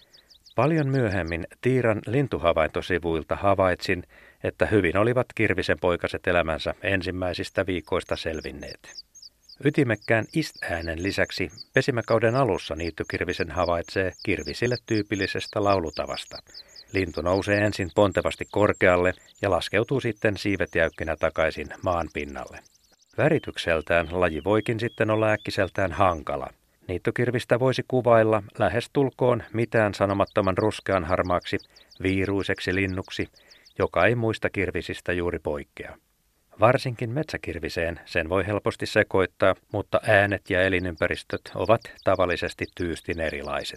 Paljon myöhemmin Tiiran lintuhavaintosivuilta havaitsin, että hyvin olivat kirvisen poikaset elämänsä ensimmäisistä viikoista selvinneet. Ytimekkään ist-äänen lisäksi pesimäkauden alussa niittykirvisen havaitsee kirvisille tyypillisestä laulutavasta. Lintu nousee ensin pontevasti korkealle ja laskeutuu sitten siivet jäykkinä takaisin maan pinnalle. Väritykseltään laji voikin sitten olla äkkiseltään hankala. Niittykirvistä voisi kuvailla lähestulkoon mitään sanomattoman ruskean harmaaksi, viiruiseksi linnuksi, joka ei muista kirvisistä juuri poikkea. Varsinkin metsäkirviseen sen voi helposti sekoittaa, mutta äänet ja elinympäristöt ovat tavallisesti tyystin erilaiset.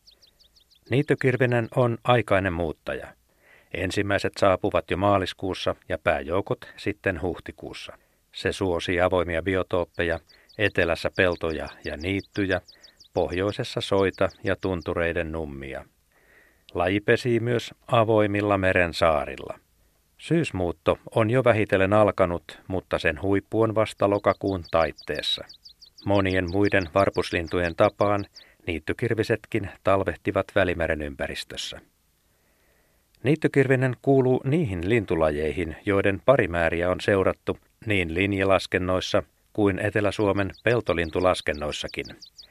Niittykirvinen on aikainen muuttaja. Ensimmäiset saapuvat jo maaliskuussa ja pääjoukot sitten huhtikuussa. Se suosii avoimia biotooppeja, etelässä peltoja ja niittyjä, pohjoisessa soita ja tuntureiden nummia. Laji pesii myös avoimilla meren saarilla. Syysmuutto on jo vähitellen alkanut, mutta sen huippu on vasta lokakuun taitteessa. Monien muiden varpuslintujen tapaan niittykirvisetkin talvehtivat Välimeren ympäristössä. Niittykirvinen kuuluu niihin lintulajeihin, joiden parimääriä on seurattu niin linjalaskennoissa kuin Etelä-Suomen peltolintulaskennoissakin.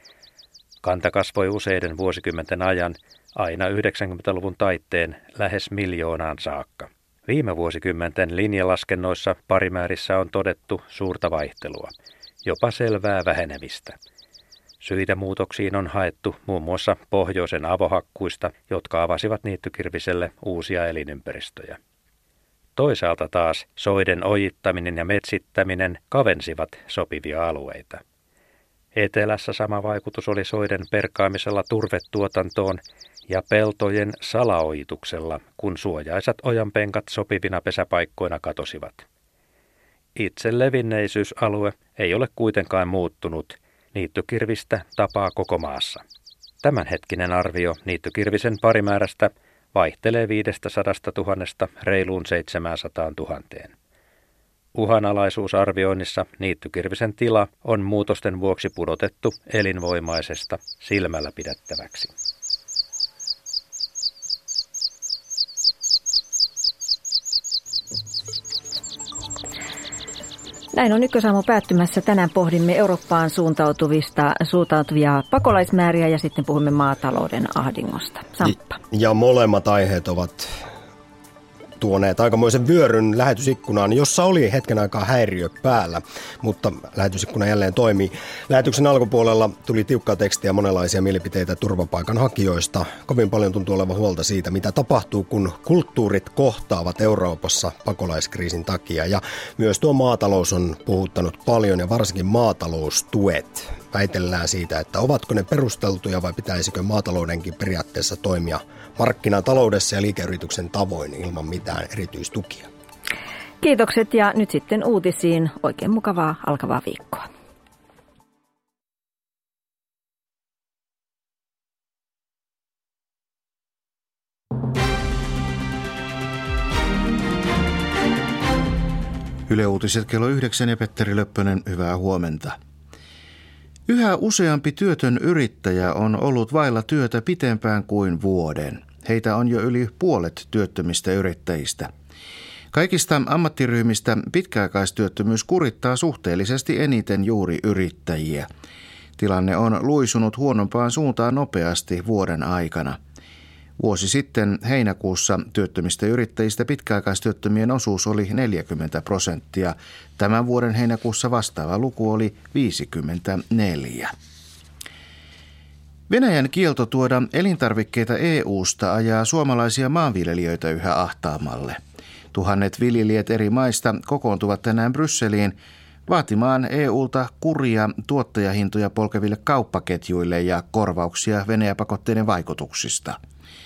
Kanta kasvoi useiden vuosikymmenten ajan aina yhdeksänkymmentäluvun taitteen lähes miljoonaan saakka. Viime vuosikymmenten linjalaskennoissa parimäärissä on todettu suurta vaihtelua, jopa selvää vähenemistä. Syitä muutoksiin on haettu muun muassa pohjoisen avohakkuista, jotka avasivat niittykirviselle uusia elinympäristöjä. Toisaalta taas soiden ojittaminen ja metsittäminen kavensivat sopivia alueita. Etelässä sama vaikutus oli soiden perkaamisella turvetuotantoon ja peltojen salaojituksella, kun suojaisat ojanpenkat sopivina pesäpaikkoina katosivat. Itse levinneisyysalue ei ole kuitenkaan muuttunut. Niittykirvistä tapaa koko maassa. Tämänhetkinen arvio niittykirvisen parimäärästä vaihtelee viidestäsadastatuhannesta reiluun seitsemäänsataan-tuhanteen. Uhanalaisuusarvioinnissa niittykirvisen tila on muutosten vuoksi pudotettu elinvoimaisesta silmällä pidettäväksi. Näin on Ykkösaamu päättymässä. Tänään pohdimme Eurooppaan suuntautuvista, suuntautuvia pakolaismääriä ja sitten puhumme maatalouden ahdingosta. Samppa. Ja molemmat aiheet ovat tuoneet aikamoisen vyöryn lähetysikkunaan, jossa oli hetken aikaa häiriö päällä, mutta lähetysikkuna jälleen toimii. Lähetyksen alkupuolella tuli tiukkaa tekstiä, monenlaisia mielipiteitä turvapaikanhakijoista. Kovin paljon tuntuu olevan huolta siitä, mitä tapahtuu, kun kulttuurit kohtaavat Euroopassa pakolaiskriisin takia. Ja myös tuo maatalous on puhuttanut paljon ja varsinkin maataloustuet. Väitellään siitä, että ovatko ne perusteltuja vai pitäisikö maataloudenkin periaatteessa toimia markkinataloudessa ja liikeyrityksen tavoin ilman mitään erityistukia. Kiitokset ja nyt sitten uutisiin. Oikein mukavaa alkavaa viikkoa. Yle Uutiset kello yhdeksän ja Petteri Löppönen, hyvää huomenta. Yhä useampi työtön yrittäjä on ollut vailla työtä pitempään kuin vuoden. Heitä on jo yli puolet työttömistä yrittäjistä. Kaikista ammattiryhmistä pitkäaikaistyöttömyys kurittaa suhteellisesti eniten juuri yrittäjiä. Tilanne on luisunut huonompaan suuntaan nopeasti vuoden aikana. Vuosi sitten heinäkuussa työttömistä yrittäjistä pitkäaikaistyöttömien osuus oli neljäkymmentä prosenttia. Tämän vuoden heinäkuussa vastaava luku oli viisikymmentäneljä. Venäjän kielto tuoda elintarvikkeita E U:sta ajaa suomalaisia maanviljelijöitä yhä ahtaamalle. Tuhannet viljelijät eri maista kokoontuvat tänään Brysseliin vaatimaan E U:lta kuria tuottajahintoja polkeville kauppaketjuille ja korvauksia Venäjä-pakotteiden vaikutuksista.